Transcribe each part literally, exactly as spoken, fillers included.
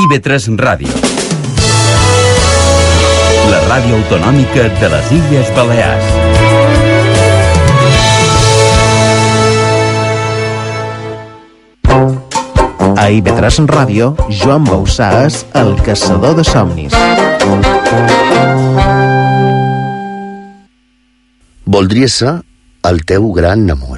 I V tres Ràdio, la ràdio autonòmica de les Illes Balears. A I V tres Ràdio, Joan Bausà és el caçador de somnis. Voldria ser el teu gran amor.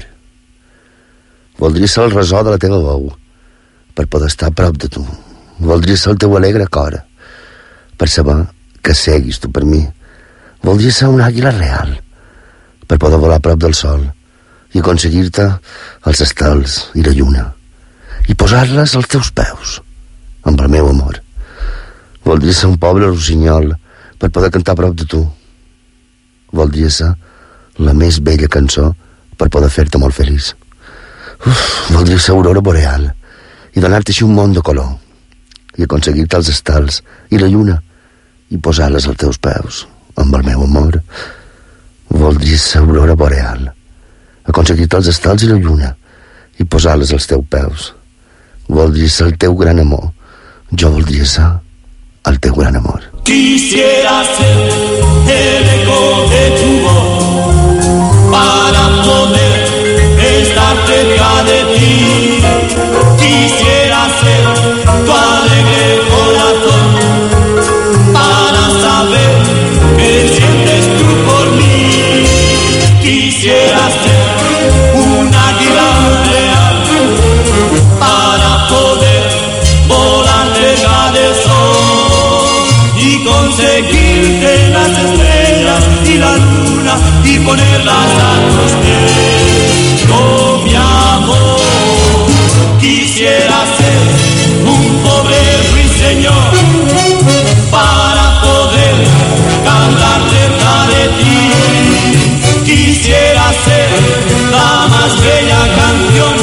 Voldria ser el resó de la teva veu, per poder estar a prop de tu. Voldria ser el teu alegre cor, per saber que seguis tu per mi. Voldria ser una àguila real, per poder volar a prop del sol i aconseguir-te els estels i la lluna i posar-les als teus peus, amb el meu amor. Voldria ser un pobre rossinyol per poder cantar a prop de tu. Voldria ser la més bella cançó per poder fer-te molt feliç. Uf, voldria ser aurora boreal i donar-te així un món de color i aconseguir-te els estels i la lluna i posar-les als teus peus amb el meu amor. Voldria ser aurora boreal, aconseguir-te els estels i la lluna i posar-les als teus peus. Voldria ser el teu gran amor. Jo voldria ser el teu gran amor. Quisiera ser el eco de tu voz para poder estar cerca de ti. Quisiera ser tu alegre corazón para saber qué sientes tú por mí. Quisiera ser un águila real para poder volar cerca del sol y conseguirte las estrellas y la luna y ponerlas a tus pies. Oh, mi amor, quisiera ser un pobre ruiseñor para poder cantar cerca de ti. Quisiera ser la más bella canción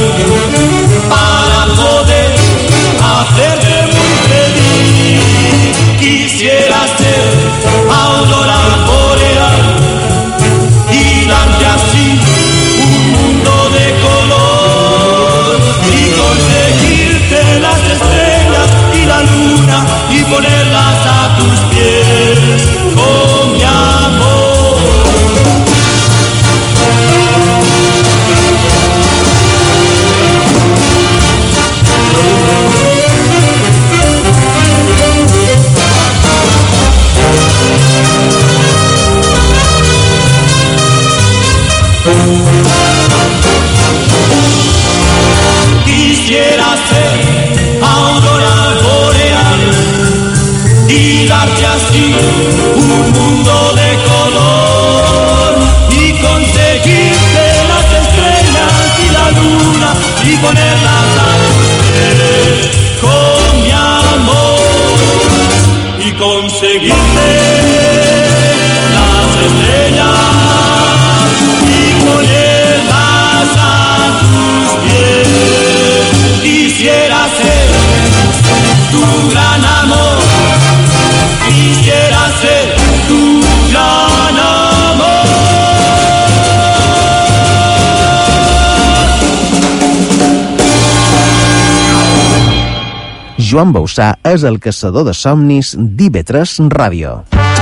para poder hacerte muy feliz. Quisiera ser aurora boreal y darte así un mundo de color y conseguirte las estrellas y la luna y ponerlas a tus pies. Oh, mi amor. Quisiera ser aurora boreal y darte así un mundo de color y conseguirte las estrellas y la luna y ponerlas a tus pies con mi amor y conseguirte las estrellas y ponerlas a tus pies. Quisiera ser tu gran amor, quisiera ser tu gran amor. Joan Bausà és el caçador de somnis d'I V tres Ràdio.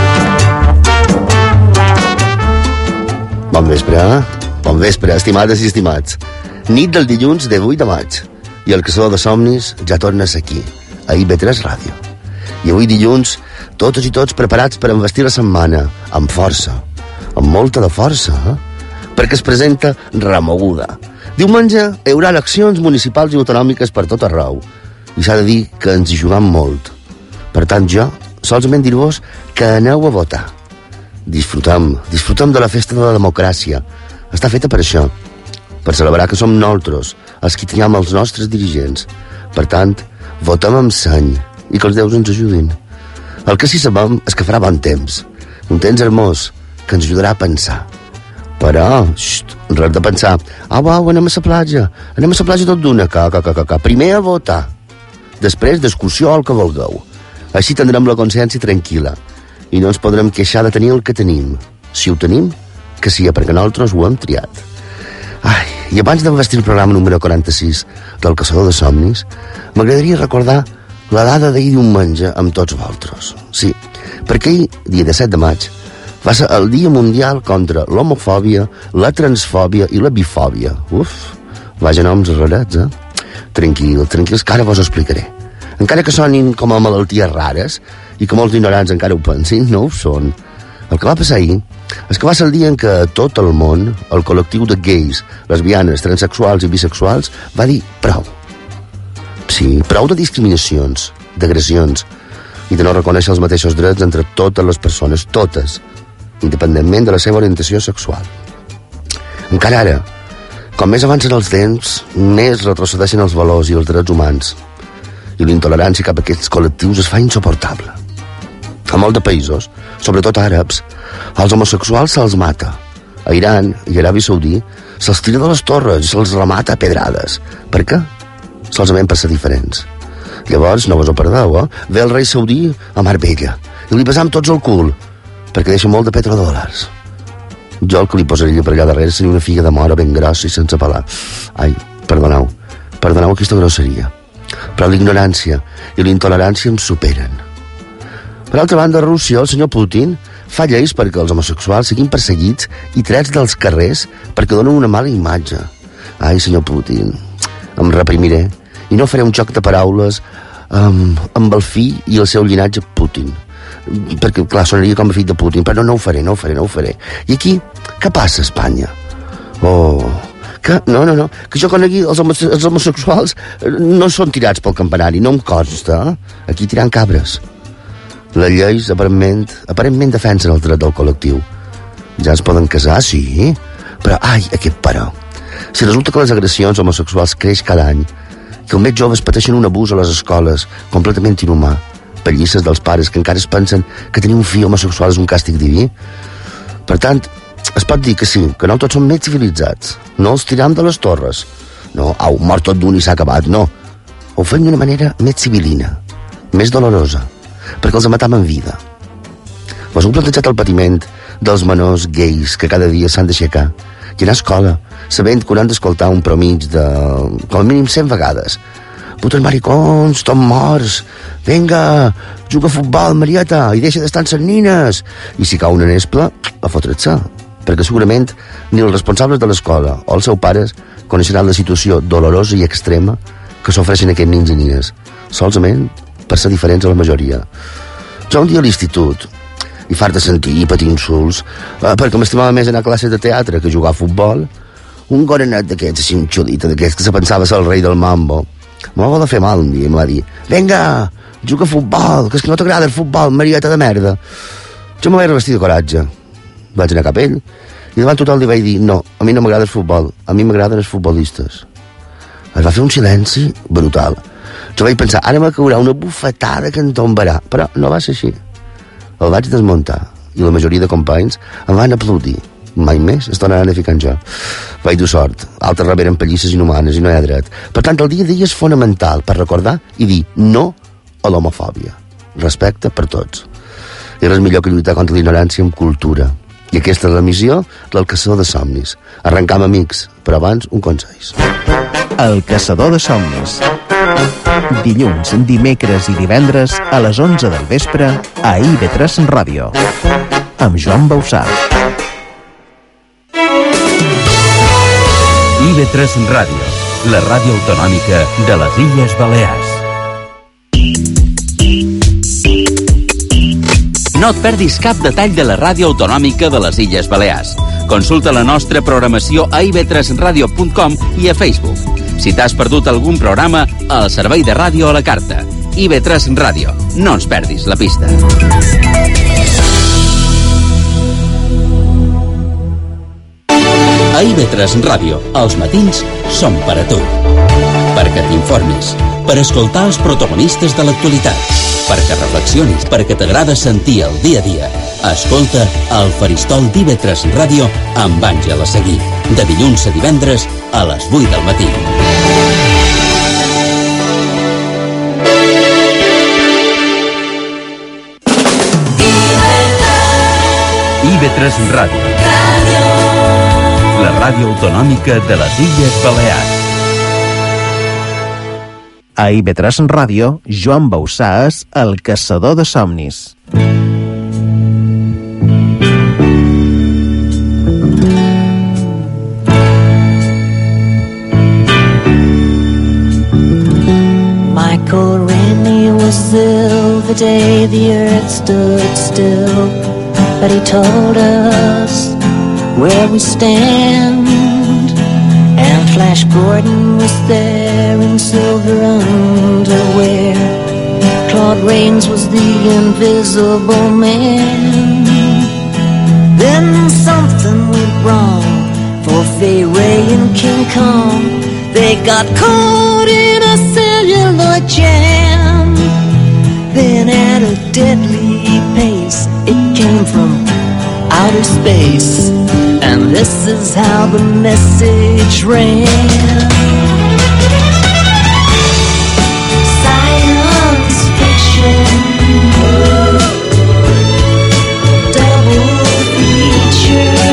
Bon vespre, eh? Bon vespre, estimades i estimats. Nit del dilluns de vuit de maig. I el caçador de somnis ja tornes aquí, a I V tres Ràdio. I avui dilluns, totes i tots preparats per envestir la setmana, amb força, amb molta de força, eh? Perquè es presenta remoguda. Diumenge hi haurà eleccions municipals i autonòmiques per tot arreu, i s'ha de dir que ens hi jugam molt. Per tant, jo, solament dir-vos que aneu a votar. Disfrutem, disfrutem de la festa de la democràcia. Està feta per això, per celebrar que som nosaltres els que tinguem els nostres dirigents. Per tant, votem amb seny i que els déus ens ajudin. El que sí sabem és que farà bon temps, un temps hermós que ens ajudarà a pensar. Però, xt, res de pensar, au, au, anem a la platja, anem a la platja tot d'una, que, que, que, que, primer a votar, després d'excursió al que vulgueu. Així tindrem la consciència tranquil·la i no ens podrem queixar de tenir el que tenim. Si ho tenim, que sigui perquè nosaltres ho hem triat. Ai, i abans d'envestir el programa número quaranta-sis del Caçador de Somnis, m'agradaria recordar la dada d'ahir diumenge amb tots vosaltres. Sí, perquè ahir, dia disset de maig, va ser el Dia Mundial contra l'homofòbia, la transfòbia i la bifòbia. Uf, vaja noms rarets, eh? Tranquil, tranquils, que ara vos explicaré. Encara que sonin com a malalties rares i que molts ignorants encara ho pensin, no ho són. El que va passar ahir és que va ser el dia en què a tot el món el col·lectiu de gais, lesbianes, transexuals i bisexuals va dir prou. Sí, prou de discriminacions, d'agressions i de no reconèixer els mateixos drets entre totes les persones, totes, independentment de la seva orientació sexual. Encara ara, com més avancen els temps, més retrocedeixen els valors i els drets humans i la intolerància cap a aquests col·lectius es fa insuportable. A molts de països, sobretot àrabs, als homosexuals se'ls mata. A Iran i a Aràbia Saudí se'ls tira de les torres i se'ls remata a pedrades. Per què? Solament per ser diferents. Llavors, no vos ho perdeu, eh? Ve el rei saudí a Mar Bella i li besam tots el cul perquè deixa molt de petrodòlars. Jo el que li posaria per allà darrere seria una figa de mora ben grossa i sense pelar. Ai, perdoneu, perdoneu aquesta grosseria. Però l'ignorància i la intolerància em superen. Per altra banda, a Rússia, el senyor Putin fa lleis perquè els homosexuals siguin perseguits i trets dels carrers perquè donen una mala imatge. Ai, senyor Putin, em reprimiré i no faré un joc de paraules um, amb el fill i el seu llinatge Putin. Perquè, clar, sonaria com a fill de Putin, però no, no ho faré, no ho faré, no ho faré. I aquí, què passa a Espanya? Oh, que, no, no, no, que jo conegui els, homo els homosexuals no són tirats pel campanari, no em consta, eh? Aquí tirant cabres. Les lleis aparentment, aparentment defensen el dret del col·lectiu. Ja es poden casar, sí, però, ai, aquest però. Si resulta que les agressions homosexuals creix cada any, que els més joves pateixen un abús a les escoles completament inhumà, pellisses dels pares que encara es pensen que tenir un fill homosexual és un càstig diví. Per tant, es pot dir que sí, que no tots són més civilitzats. No els tiram de les torres. No, au, mort tot d'un i s'ha acabat, no. Ho fem d'una manera més civilina, més dolorosa, perquè els matam en vida. Vos heu plantejat el patiment dels menors gais que cada dia s'han d'aixecar i anar a escola, sabent que hauran d'escoltar un promig de, com a mínim cent vegades. Putos maricons, tots morts, venga, juga a futbol, Marieta, i deixa d'estar amb ses nines. I si cau una nespla, a fotre't-se, perquè segurament ni els responsables de l'escola o els seus pares coneixeran la situació dolorosa i extrema que s'ofreixen aquests nins i nines, solament per ser diferents a la majoria. Jo un dia a l'institut, i fart de sentir i patir insults, eh, perquè m'estimava més anar a classe de teatre que jugar a futbol, un gorenet d'aquests, així un xulita d'aquests, que se pensava ser el rei del mambo, m'ho va fer mal un dia i m'ho va dir, venga, juga a futbol, que és que no t'agrada el futbol, Marieta de merda. Jo me vaig revestir de coratge, vaig anar cap a ell, i davant tothom li vaig dir, no, a mi no m'agrada el futbol, a mi m'agraden els futbolistes. Es va fer un silenci brutal. Jo vaig pensar, ara me caurà una bufetada que em tombarà, però no va ser així. El vaig desmuntar i la majoria de companys em van aplaudir. Mai més es tornaran a ficar en jo. Vaig dur sort, altres reberen pellisses inhumanes i no hi ha dret. Per tant, el dia a dia és fonamental per recordar i dir no a l'homofòbia. Respecte per tots. I res millor que lluitar contra l'ignorància amb cultura. I aquesta és la missió del Caçador de Somnis. Arrencar amb amics, però abans un consell. El Caçador de Somnis. Dilluns, dimecres i divendres a les onze del vespre a I V tres Ràdio amb Joan Bausà. I V tres Ràdio, la ràdio autonòmica de les Illes Balears. No et perdis cap detall de la ràdio autonòmica de les Illes Balears. Consulta la nostra programació a i v tres radio punt com i a Facebook. Si t'has perdut algun programa, al servei de ràdio a la carta. I V tres Ràdio. No ens perdis la pista. A I V tres Ràdio, els matins són per a tu. Perquè t'informis, per escoltar els protagonistes de l'actualitat, perquè reflexionis, perquè t'agrada sentir el dia a dia. Escolta el Faristol d'I V tres Ràdio amb Àngela Seguí, de dilluns a divendres a les vuit del matí. I V tres Ràdio, la ràdio autonòmica de les Illes Balears. A I V tres Ràdio, Joan Bausà és el caçador de somnis. Michael Rennie was ill the day the earth stood still, but he told us where we stand. And Flash Gordon was there in silver underwear. Claude Rains was the invisible man. Then something went wrong for Fay Ray and King Kong. They got caught in a celluloid jam. Then at a deadly pace, it came from outer space. And this is how the message ran. Science fiction, double feature,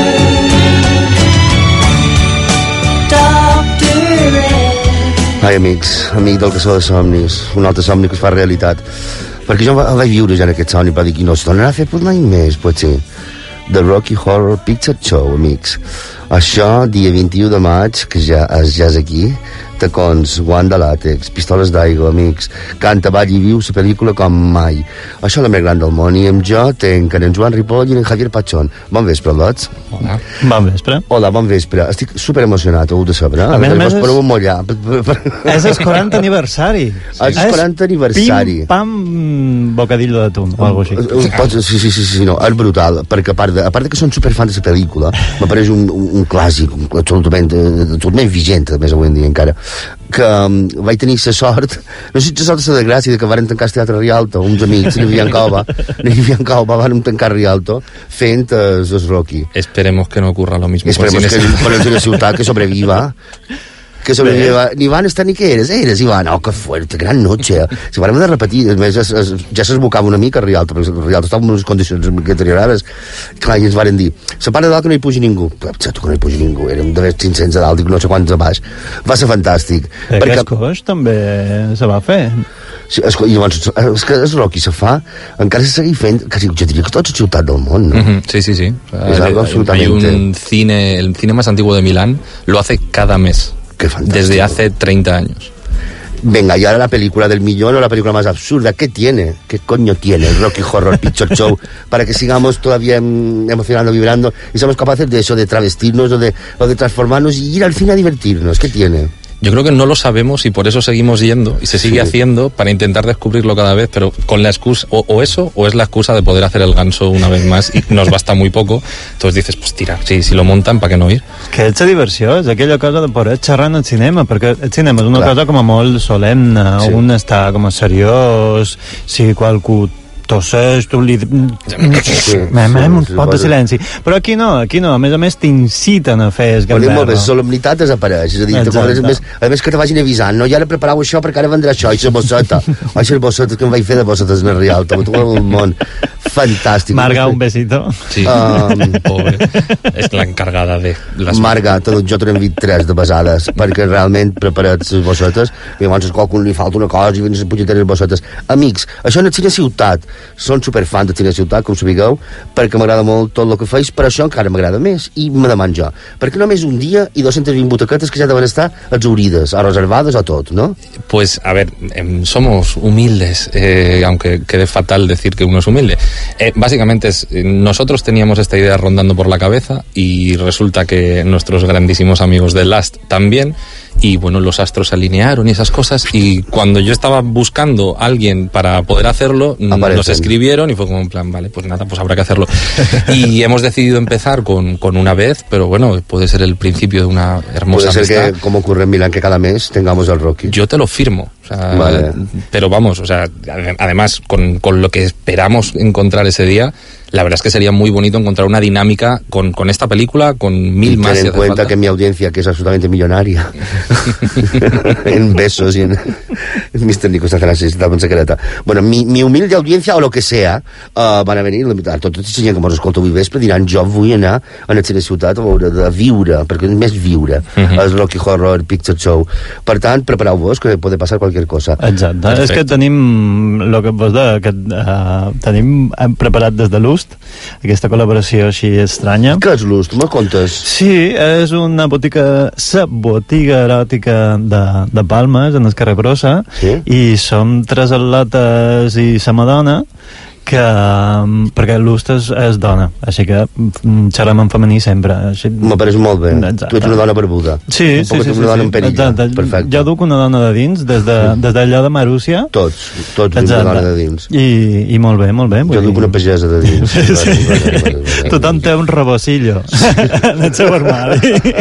Doctor Ed. Ai, amics, amic del caçador de somnis, un altre somni que es fa realitat. Perquè jo el vaig viure ja en aquest somni, per dir que no es tornarà a fer mai més, potser. The Rocky Horror Picture Show, amics. Això, dia vint-i-u de maig, que ja, ja és aquí, tacons, guant de làtex, pistoles d'aigua, amics, canta, ball i viu la pel·lícula com mai. Això és la més gran del món, i amb jo tenc en Joan Ripoll i en Javier Pachón. Bon vespre, lots. Hola. Bon vespre. Hola, bon vespre. Estic superemocionat, ho heu de saber. A més a més, és... mullar. És el quaranta aniversari. Sí. És el quaranta aniversari. Pim, pam, bocadillo d'atún, o alguna cosa així. Pots, sí, sí, sí, sí, no, és brutal, perquè a part de, a part de que són superfans de la pel·lícula, m'apareix un, un, un clàssic, un, absolutament, absolutament vigent, a més avui en dia encara, que um, vaig tenir la sort, no sé si la sort de la gràcia, que varen tancar el Teatre Rialto, uns amics, ni Villancova, ni Villancova, varen tancar Rialto, fent uh, el Rocky. Esperemos que no ocurra lo mismo. Esperemos que con el de ciutat que sobreviva. Que sobreviva. Ni van estar ni que eres, eres, Ivan, oh, que fuerte, gran noche. Si vam de repetir, a més, es, es, ja s'esbocava una mica a Rialto, perquè Rialto estava en unes condicions deteriorades. Clar, i ens varen dir, se para de dalt que no hi pugi ningú. Tu que no hi pugi ningú, érem d'haver cinc-cents a dalt i no sé quants a baix. Va ser fantàstic. Eh, perquè aquest coix també se va fer. Sí, es, i llavors, és que el Rocky se fa, encara se segueix fent, quasi, jo diria que tota la ciutat del món, ¿no? Uh-huh, sí, sí, sí. Es algo absolutamente... Hay un cine, el cine más antiguo de Milán lo hace cada mes. Qué fantástico. Desde hace treinta años. Venga, y ahora la película del millón o la película más absurda. ¿Qué tiene? ¿Qué coño tiene el Rocky Horror Picture Show para que sigamos todavía emocionando, vibrando y somos capaces de eso, de travestirnos o de, o de transformarnos y ir al cine a divertirnos? ¿Qué tiene? Yo creo que no lo sabemos y por eso seguimos yendo y se sigue sí. haciendo para intentar descubrirlo cada vez, pero con la excusa, o, o eso, o es la excusa de poder hacer el ganso una vez más y nos basta muy poco. Entonces dices, pues tira, sí, si lo montan, ¿para qué no ir? Que és la diversió, és aquella cosa de poder xerrar en el cinema, perquè el cinema és una Clar. cosa com a molt solemne, sí. un està com a seriós, si qualcú tosseix, tu li... Mem, un pot de silenci. Però aquí no, aquí no. A més a més t'inciten a fer el gamberro. La solemnitat desapareix. És a dir, a més, a més que te vagin avisant, no? I ara preparau això perquè ara vendrà això, i la bosseta. Oi, la bosseta que em vaig fer de bossetes en el Rialto, tot el món. Fantàstic. Marga, un besito. Sí, um, pobre. És l'encargada de... Les... Marga, tot, jo t'he enviat tres de besades, perquè realment preparat les bossetes, i llavors a qualcun li falta una cosa i venen les punyetines bossetes. Amics, això en el cine ciutat, són superfans de cine ciutat, com sabigueu, perquè m'agrada molt tot el que feis, però això encara m'agrada més, i me deman jo. Perquè només un dia i dues-centes vint butaquetes que ja deuen estar exaurides, o reservades o tot, ¿no? Pues, a ver, eh, somos humildes, eh, aunque quede fatal decir que uno es humilde. Eh, básicamente es, eh, nosotros teníamos esta idea rondando por la cabeza y resulta que nuestros grandísimos amigos de Last también, y bueno, los astros se alinearon y esas cosas, y cuando yo estaba buscando a alguien para poder hacerlo, Aparecen. nos escribieron y fue como en plan, vale, pues nada, pues habrá que hacerlo. Y hemos decidido empezar con, con una vez, pero bueno, puede ser el principio de una hermosa Puede ser amistad. que, como ocurre en Milán, que cada mes tengamos el Rocky. Yo te lo firmo. O sea, vale. Pero vamos, o sea, además, con, con lo que esperamos encontrar ese día, la verdad es que sería muy bonito encontrar una dinámica con, con esta película, con mil y más. Ten en cuenta falta. que mi audiencia, que es absolutamente millonaria, en besos y en... mister Nico Sacerasi, estava en secreta. Bueno, mi, mi humilde audiencia, o lo que sea, uh, van a venir, tot aquesta gent que mos escolta avui vespre diran, jo vull anar a la Cine Ciutat a veure, a viure, perquè és més viure, uh-huh. el Rocky Horror Picture Show. Per tant, prepareu-vos, que pot passar qualsevol qualsevol cosa. Exacte, perfecte. És que tenim el que vos deia, que uh, tenim hem preparat des de Lust aquesta col·laboració així estranya. Què és Lust? Me contes? Sí, és una botiga, sa botiga eròtica de, de Palmes, en el carrer Brossa, sí? I som tres atletes i sa Madonna, que, perquè Lust és, és dona, així que xerrem en femení sempre. Així... Me pareix molt bé. Exacte. Tu ets una dona barbuda. Sí, sí, sí. Una dona sí, en perilla. Perfecte. Jo duc una dona de dins, des d'allò de, de Marúcia. Tots, tots duc una dona de dins. I, i molt bé, molt bé. Jo duc una pagesa de dins. Sí, sí. Tothom té un rebocillo en el seu armari,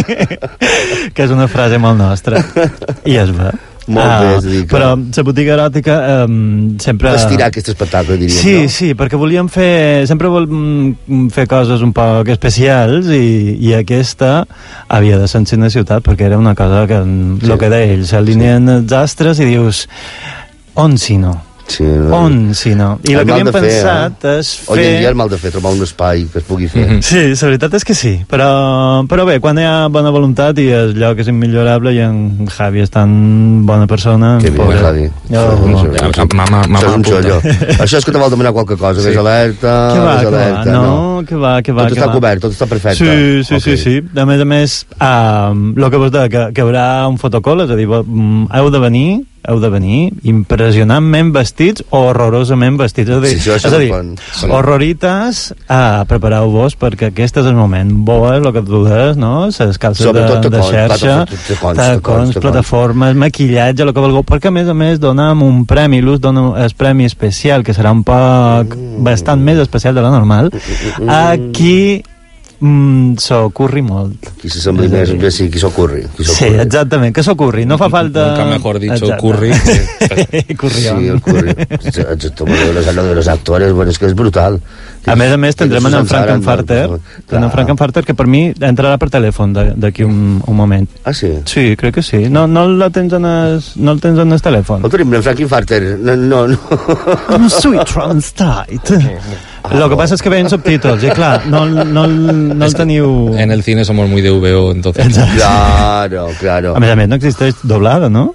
que és una frase molt nostra. I és bé. Molt ah, bé, és a dir que... Però la botiga eròtica um, sempre... Estirar aquest espectacle, diríem, sí, no? Sí, perquè volíem fer... Sempre volíem fer coses un poc especials i, i aquesta havia de ser en la ciutat perquè era una cosa que... Sí. El que deia ell, s'alineen sí. Els astres i dius... On si no? Sí, no. On si no? I el, el que havíem pensat fer, eh? és fer... Avui en dia és mal de fer, trobar un espai que es pugui fer. Mm-hmm. Sí, la veritat és que sí, però, però bé, quan hi ha bona voluntat i el lloc és immillorable i en Javi és tan bona persona... Que bé, Javi. Mama, mama, apunta. Això és que te vol demanar qualque cosa, sí. Ves alerta, que va, ves que alerta. Va. No, que va, que va. Tot que està va. cobert, tot està perfecte. Sí, sí, okay. sí, sí. A més a més, el uh, que vos deia, que, que hi haurà un fotocall, és a dir, um, heu de venir heu de venir impressionantment vestits o horrorosament vestits. És a dir, sí, és a dir són... horrorites, ah, prepareu-vos perquè aquest és el moment. Boes, el que tu deies, no? Les calces de, de xerxa, tacons, plataformes, maquillatge, el que vulgueu, perquè a més a més donem un premi, l'ús dona el premi especial, que serà un poc mm. bastant més especial de la normal, aquí Mm, s'ocorri molt. Qui se sembli més, ja sí, qui s'ocorri. Sí, exactament, que s'ocorri, no fa falta... Nunca mejor dicho, curri. Currión. Sí, el curri. Exacto, los, los actores, bueno, és que és brutal. A més a més, tindrem en Frankenfarter, en Frankenfarter, que per mi entrarà per telèfon d'aquí un, un moment. Ah, sí? Sí, crec que sí. No, no, la tens en el, no el tens en el telèfon. El tenim, en Frankenfarter. No, no, no. Un sweet transtate. Ah, lo que pasa es que ven subtítulos y claro, no, no, no el teniu... En el cine somos muy de V O, entonces... Claro, claro. A més a més, no existeix doblada, ¿no?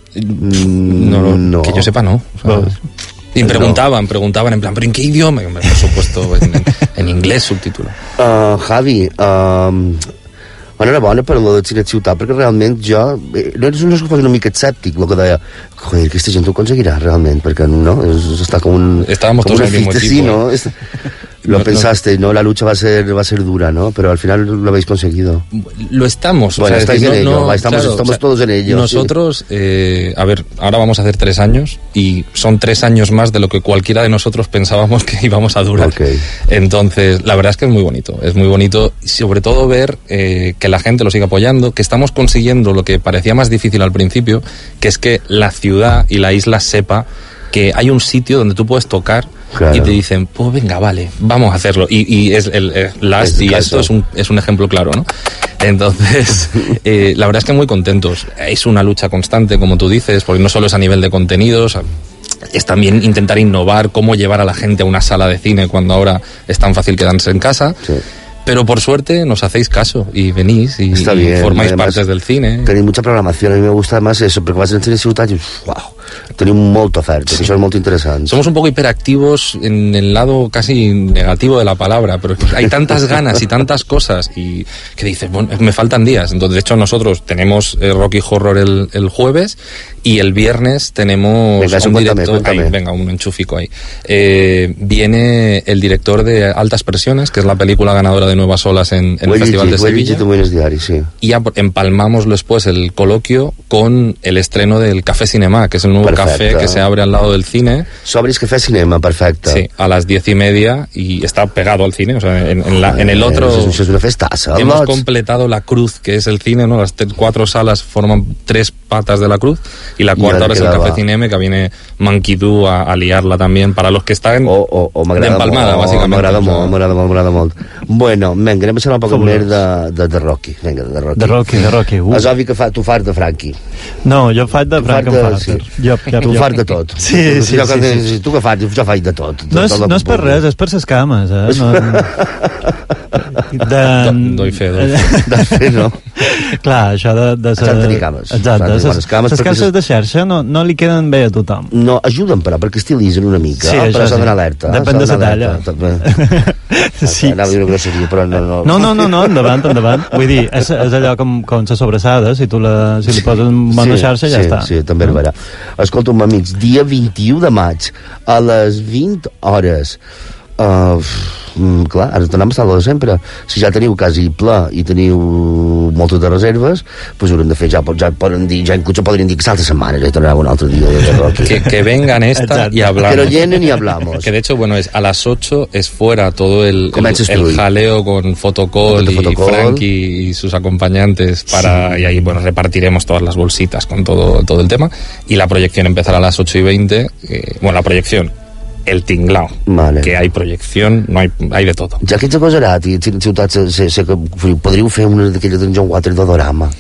No, no, no. Que yo sepa, no. O sea, pues, y preguntaban, no. preguntaban en plan, ¿pero en qué idioma? Por supuesto, en, en, en inglés subtítulo. Uh, Javi, uh, enhorabona per lo de Cine Ciutat, perquè realment jo... Eh, no és una cosa una mica escèptic, el que deia, joder, aquesta gent ho aconseguirà realment, perquè no, és, està com un... Estábamos com todos en el mismo así, equipo. ¿no? Es, lo no, pensaste, no. ¿no? La lucha va a ser va a ser dura, ¿no? Pero al final lo habéis conseguido. Lo estamos. Bueno, o sea, estáis decir, en no, ello, no, estamos, claro, estamos o sea, todos en ello. Nosotros, sí. eh, a ver, ahora vamos a hacer tres años y son tres años más de lo que cualquiera de nosotros pensábamos que íbamos a durar. Okay. Entonces, la verdad es que es muy bonito. Es muy bonito, sobre todo ver eh, que la gente lo sigue apoyando, que estamos consiguiendo lo que parecía más difícil al principio, que es que la ciudad y la isla sepa que hay un sitio donde tú puedes tocar. Claro. Y te dicen, pues venga, vale, vamos a hacerlo. Y, y es el, el Last, es y caso. Esto es un, es un ejemplo claro, ¿no? Entonces, eh, la verdad es que muy contentos. Es una lucha constante, como tú dices, porque no solo es a nivel de contenidos, es también intentar innovar cómo llevar a la gente a una sala de cine cuando ahora es tan fácil quedarse en casa. Sí. Pero por suerte nos hacéis caso y venís y, Está bien, y formáis además, partes del cine. Tenéis mucha programación, a mí me gusta además eso, porque vas en Cine Ciutat y wow, tenéis molta oferta, sí. Eso es muy interesante. Somos un poco hiperactivos en el lado casi negativo de la palabra, pero hay tantas ganas y tantas cosas y que dices, bueno, me faltan días. Entonces, de hecho, nosotros tenemos eh, Rocky Horror el, el jueves y el viernes tenemos venga, un cuéntame, director, cuéntame. Ahí, venga, un enchufico ahí. Eh, viene el director de Altas Presiones, que es la película ganadora de Nuevas Olas en, en el Festival de Sevilla. Diari, sí. Y empalmamos después el coloquio con el estreno del Café Cinema, que es el nuevo perfecte. Café que se abre al lado del cine. Sobris Café Cinema, perfecte. Sí, a las diez y media y está pegado al cine, o sea, en, en, la, en el otro... Eso es una festaza. Hemos completado la cruz, que es el cine, ¿no? Las cuatro salas forman tres patas de la cruz y la cuarta ahora es el Café Cinema, que viene Manquidú a, a liarla también para los que están o, o, o de empalmada, molt, bàsicament. M'agrada molt, m'agrada molt, m'agrada molt. Bueno, vinga, anem a parlar un poc més de, de, de Rocky. Vinga, de Rocky. De Rocky, de Rocky. Uh. És obvi que fa, tu fas de Frankie. No, jo faig de Frankenfarter. Sí. Jo, jo, tu fas de tot. Sí, sí, jo, sí, sí, sí. Tu que fas? Jo faig de tot. No és, no és per res, és per ses cames, eh? No, de... Do, doy fe, doy fe. De fe, no? Clar, això de... de ser... S'han de tenir cames. Exacte. Les cames, cames de xarxa no, no li queden bé a tothom. No, ajuden, però, perquè estilitzen una mica. Sí, oh, però s'ha sí. d'anar alerta. Depèn de la talla. Sí. Anava a dir una grosseria, però no, no. No, no, no, no, endavant, endavant. Vull dir, és, és allò com, com la sobrassada, si tu la, si li poses en bona sí, xarxa ja sí, està. Sí, també és vera. Escolta'm, amics, dia vint-i-u de maig, a les vint hores. Uh, clar, ara tornem a estar de sempre. Si ja teniu quasi ple i teniu moltes de reserves, pues haurem de fer, ja, ja poden dir, ja incluso podrien dir que l'altra setmana ja tornarà un altre dia de que, que vengan esta Exacto. y hablamos. Que no llenen y hablamos. Que de hecho, bueno, es a las ocho es fuera todo el, el, el jaleo con Fotocall y fotocall. Frankie y sus acompañantes para sí. Y ahí, bueno, repartiremos todas las bolsitas con todo, todo el tema. Y la proyección empezará a las ocho y veinte. Eh, bueno, la proyección el tinglao, vale. Que hay proyección, no hay, hay de tot. Ja que ets agosarat i en ciutats sé, sé que podríeu fer una d'aquelles d'en John Waters de Dorama.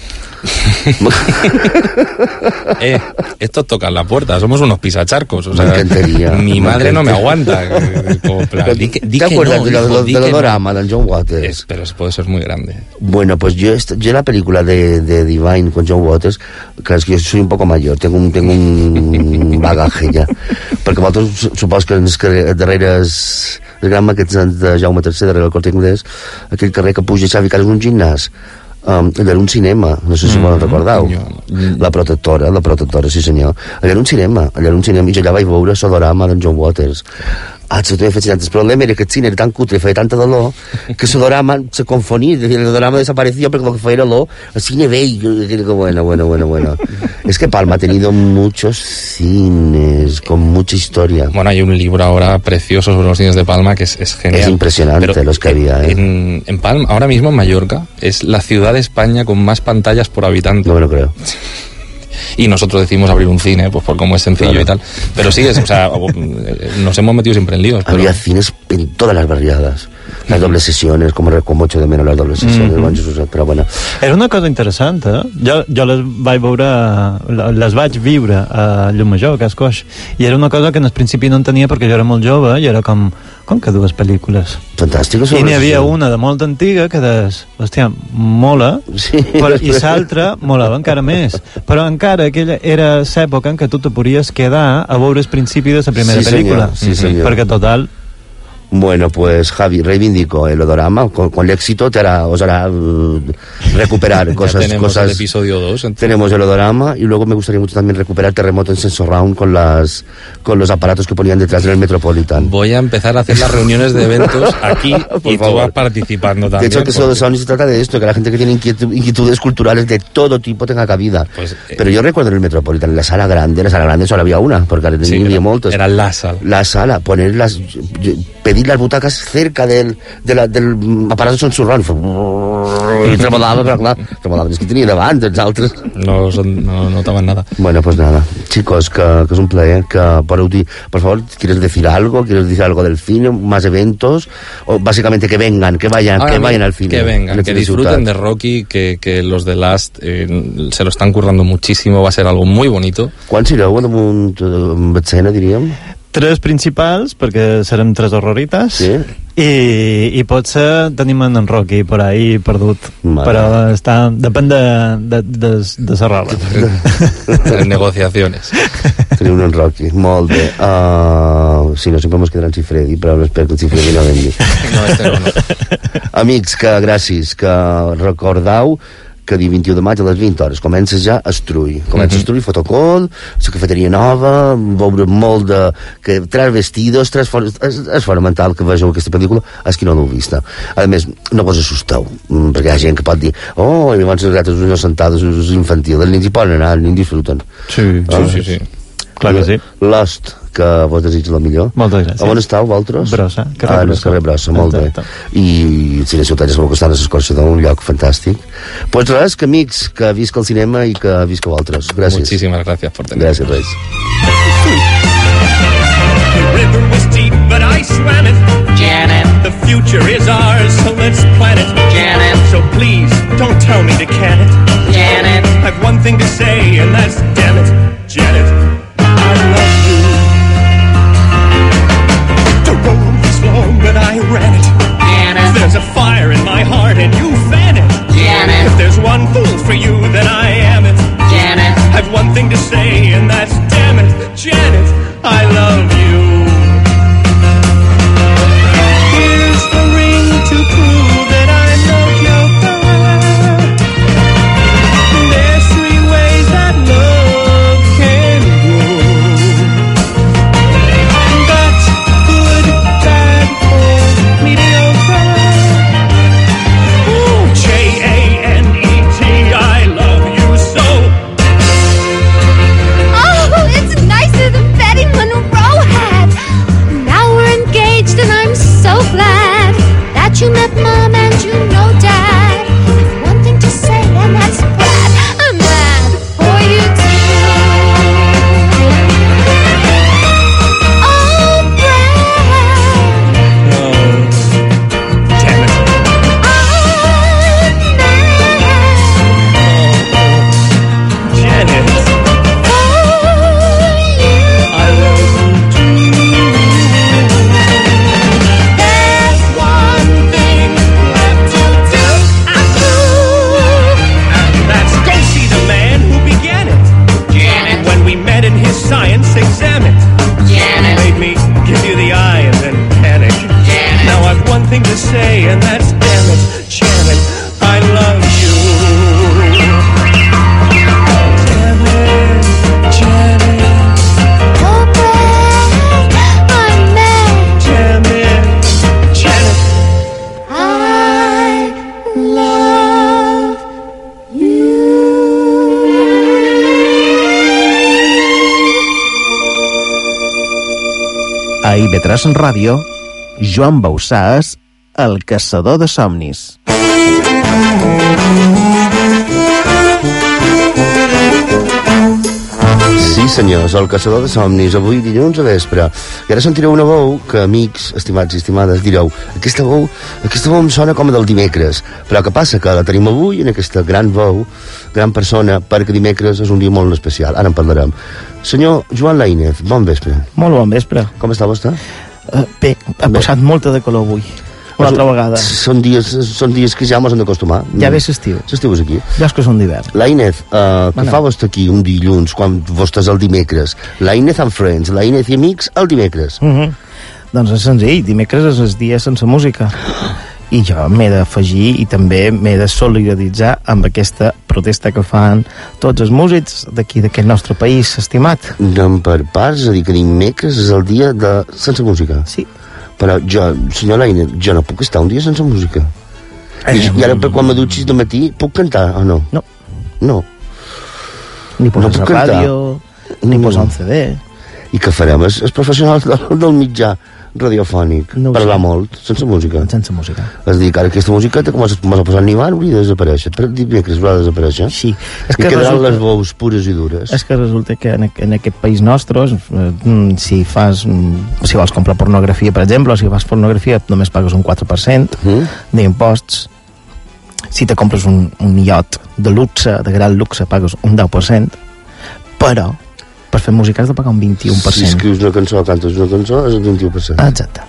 eh, estos tocan la puerta, somos unos pisacharcos, o sea, me encantaría, mi me madre encantaría. no me aguanta. Como plan, di que, di ¿Te que acuerdas no, de, hijo, lo, di de que Dorama, no. de John Waters? Es, pero puede ser muy grande. Bueno, pues yo, esta, yo la película de, de Divine con John Waters, claro, es que yo soy un poco mayor, tengo un, tengo un bagaje ja, perquè vosaltres supos que en els darreres el gran magatzem de Jaume tercer darrere el Corte Inglés, aquell carrer que puja Xavi Cares un gimnàs, um, allà era un cinema, no sé si mm -hmm. me'n recordeu, mm. la protectora, la protectora, sí senyor, allà era un cinema, allà era un cinema, i jo allà vaig veure Sodorama d'en John Waters. Ah, se t'havia fet tant. El problema era que el cine era tan cutre, feia tanta dolor, que Sodorama se confonia, el Sodorama desaparecia porque lo que feia era olor, el cine vell, que bueno, bueno, bueno, bueno. Es que Palma ha tenido muchos cines, con mucha historia. Bueno, hay un libro ahora precioso sobre los cines de Palma que es, es genial. Es impresionante. Pero los que había, ¿eh? En, en Palma, ahora mismo en Mallorca, es la ciudad de España con más pantallas por habitante. No me lo creo. Y nosotros decidimos abrir un cine, pues por cómo es sencillo claro. Y tal. Pero sí, es, o sea, nos hemos metido siempre en líos. Había pero... cines en todas las barriadas. Las mm-hmm. dobles sesiones, com, com echo de menos les dobles sesiones, mm-hmm. Jesús, però bueno. Era una cosa interessant, eh? Jo, jo les vaig veure, les vaig viure a Llumajor, a Cas Coix, i era una cosa que en el principi no entenia perquè jo era molt jove i era com, com que dues pel·lícules? Fantàstiques. I n'hi havia una de molt antiga que des, hòstia, mola, sí. Però, i l'altra molava encara més. Però encara aquella era l'època en què tu te podies quedar a veure el principi de la primera sí, pel·lícula. Sí, senyor. Perquè total... Bueno, pues Javi, reivindico el Odorama, con, con el éxito te hará, os hará uh, recuperar cosas. tenemos cosas. El episodio dos. Entonces. Tenemos el Odorama y luego me gustaría mucho también recuperar Terremoto en Sensor Round con, las, con los aparatos que ponían detrás del Metropolitan. Voy a empezar a hacer las reuniones de eventos aquí y tú vas participando también. De hecho, que porque... Sony se trata de esto, que la gente que tiene inquietud, inquietudes culturales de todo tipo tenga cabida. Pues, eh, Pero yo recuerdo en el Metropolitan, en la sala grande, en la sala grande solo había una, porque ahora sí, tenía era, muchos. Era la sala. La sala, poner las, pedir las butacas cerca del, de la, del aparato de Sonsurrón i tremolava, però clar, tremolava és que tenia davant els altres. No, no notaban nada. Bueno, pues nada, chicos, que, que es un placer, que podeu dir, por favor, ¿quieres decir algo? ¿Quieres decir algo del cine? ¿Más eventos? O básicamente que vengan, que vayan, Ahora que vayan al cine. Que vengan, que disfruten de Rocky, que, que los de Last eh, se lo están currando muchísimo, va a ser algo muy bonito. Quan sereu damunt amb escena, diríem? Tres principals, perquè serem tres horrorites, sí. i, i potser tenim en Rocky per ahí perdut, Mare. Però està, depèn de, de, de, de la roba. De negociaciones. Tenim un Rocky, molt bé. Uh, sí, no, sempre mos quedarà en Cifredi, però espero que el Cifredi no vengui. No, este no, no. Amics, que gràcies, que recordeu que dia vint-i-u de maig a les vint hores comença ja a Estrull, comença a Estrull, Fotocall, la cafeteria nova, veure molt de que, tres vestidos, tres for... és, és fonamental que vegeu aquesta pel·lícula, és qui no l'heu vista. A més, no vos assusteu, perquè hi ha gent que pot dir, oh, i llavors nosaltres uns sentades, és infantil, els nins hi poden anar, els nins disfruten. Sí, ah? sí, sí, sí. Clar que sí. Lost, que vos desitjo el millor. Moltes gràcies. On esteu, vosaltres? Brossa, carrer ah, Brossa. Carrer Brossa, molt Exacte. Bé. I el Cine Ciutat és molt costant a l'Escorxador, un lloc fantàstic. Pues res, que amics, que visca el cinema i que visca vosaltres. Gràcies. Muchísimas gracias por tener. Gràcies, Reis. The river was deep, but I swam it. Janet, The future is ours, so let's plan it. Janet, So please, don't tell me to can it. Janet, I've one thing to say, and that's damn it, Janet, I love you. The road was long, but I ran it. Janet, There's a fire in my heart, and you fan it. Janet, If there's one thing A I V tres Ràdio, Joan Bausàs, el caçador de somnis. Sí, senyors, el caçador de somnis, avui dilluns a vespre. I ara sentireu una veu que, amics, estimats i estimades, direu, aquesta veu, aquesta veu em sona com a del dimecres. Però què passa? Que la tenim avui en aquesta gran veu, gran persona, perquè dimecres és un dia molt especial. Ara en parlarem. Senyor Joan Laínez, bon vespre. Molt bon vespre. Com està vostè? Uh, bé, ha bé. Passat molta de calor avui. Una altra vegada. Són dies, són dies que ja mos hem d'acostumar. Ja ve l'estiu. L'estiu és aquí. Ja és que són d'hivern. Laínez, uh, què Bueno. fa vostè aquí un dilluns quan vostè és el dimecres? Laínez and friends, Laínez i amics el dimecres. Uh -huh. Doncs és senzill, dimecres és el dia sense música. I jo m'he d'afegir i també m'he de solidaritzar amb aquesta protesta que fan tots els músics d'aquí, d'aquest nostre país estimat. No, per parts, és a dir, que dimecres és el dia de... sense música. Sí. Però jo, senyor Laínez, jo no puc estar un dia sense música. I, i ara, quan me dutxis de matí, puc cantar o no? No. No. Ni posar No no puc cantar. ràdio, ni No. posar un C D. I què farem? Els, els professionals del, del mitjà radiofònic, No ho parlar sé. molt, sense música. Sense música. És a dir, que ara aquesta música, com has a posar ni van, hauria de desaparèixer. Per dimecres haurà de desaparèixer. Sí. És I que quedaran resulta- les veus pures i dures. És que resulta que en, en aquest país nostre, eh, si fas, mm, si vols comprar pornografia, per exemple, o si fas pornografia, només pagues un quatre per cent Mm. d'imposts. Si te compres un, un iot de luxe, de gran luxe, pagues un deu per cent, però per fer música has de pagar un vint-i-un per Si cent. escrius una cançó o cantes una cançó, és el vint-i-u per cent. Exacte.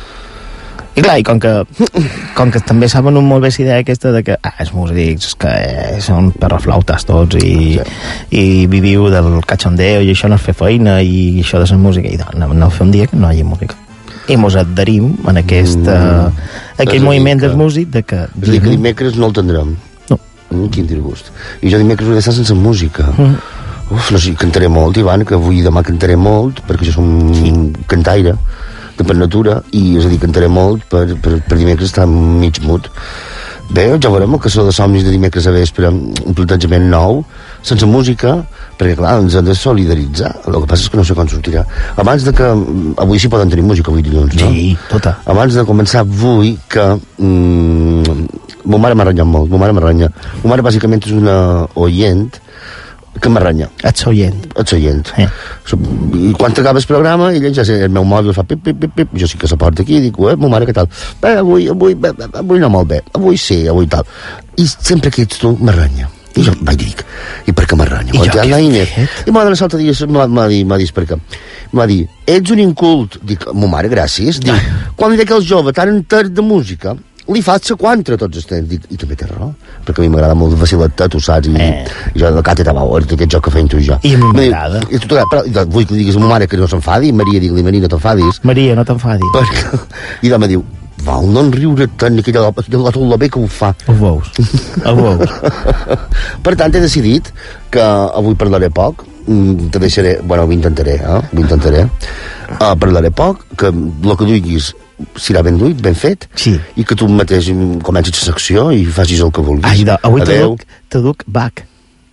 I clar, i com que, com que també saben un molt bé la idea aquesta de que ah, els músics que eh, són perraflautes tots i, Sí. i viviu del cachondeo i això no és fer feina i això de la música i doncs, no, no fer un dia que no hi hagi música i mos adherim en aquest, Mm. uh, És a aquell dir moviment que- del músic de que, És a dir, que dimecres no el tindrem. No. Mm, quin disgust. I jo dimecres vull estar sense música. Mm. Uf, no sé, cantaré molt, Ivan, que avui i demà cantaré molt, perquè jo som sí. cantaire, de per natura, i és a dir, cantaré molt per, per, per dimecres estar mig mut. Bé, ja veurem el caçador de somnis de dimecres a vespre, un plantejament nou, sense música, perquè clar, ens hem de solidaritzar. El que passa és que no sé com sortirà. Abans de que... Avui sí poden tenir música, avui dilluns, no? Sí, tota. Abans de començar, vull que... Mm, ma mare m'ha renyat molt, ma mare m'arrenya. Ma mare, bàsicament, és una oient que m'arrenya. Ets oient. Ets oient. Eh. I quan acaba el programa, ella ja sé, el meu mòbil fa pip, pip, pip, pip, jo sí que se porta aquí i dic, eh, ma mare, què tal? Bé, avui, avui, bé, bé, avui no molt bé, avui sí, avui tal. I sempre que ets tu, m'arrenya. I jo vaig dir, i per què m'arrenya? I jo Quan què hi ha he l'Ainer. fet? I m'ha de l'altre dia m'ha m'ha dit, m'ha dit per què. M'ha dit, ets un incult. Dic, ma mare, gràcies. Dic, quan veig que el jove tan enter de música, li faig sa quantra tots els temps. Dic, i també té raó, perquè a mi m'agrada molt vacilar-te, tu saps, i, Eh. i jo de Cate Tabauer, aquest joc que feien tu i jo. I a mi Em diu, m'agrada. i tu t'agrada, però i, vull que li diguis a ma mare que no s'enfadi, Maria, digue-li, Maria, no t'enfadis, Maria, no t'enfadis. perquè... I l'home diu, val, no en riure tant, aquella de la tot bé que ho fa. Ho veus. Ho veus. Per tant, he decidit que avui parlaré poc, mm, te deixaré, bueno, ho intentaré, eh? Ho intentaré. Uh, parlaré poc, que el que duguis serà ben duit, ben fet, Sí. i que tu mateix comencis la secció i facis el que vulguis. Ai, de, avui te Adeu. duc, te duc Bach.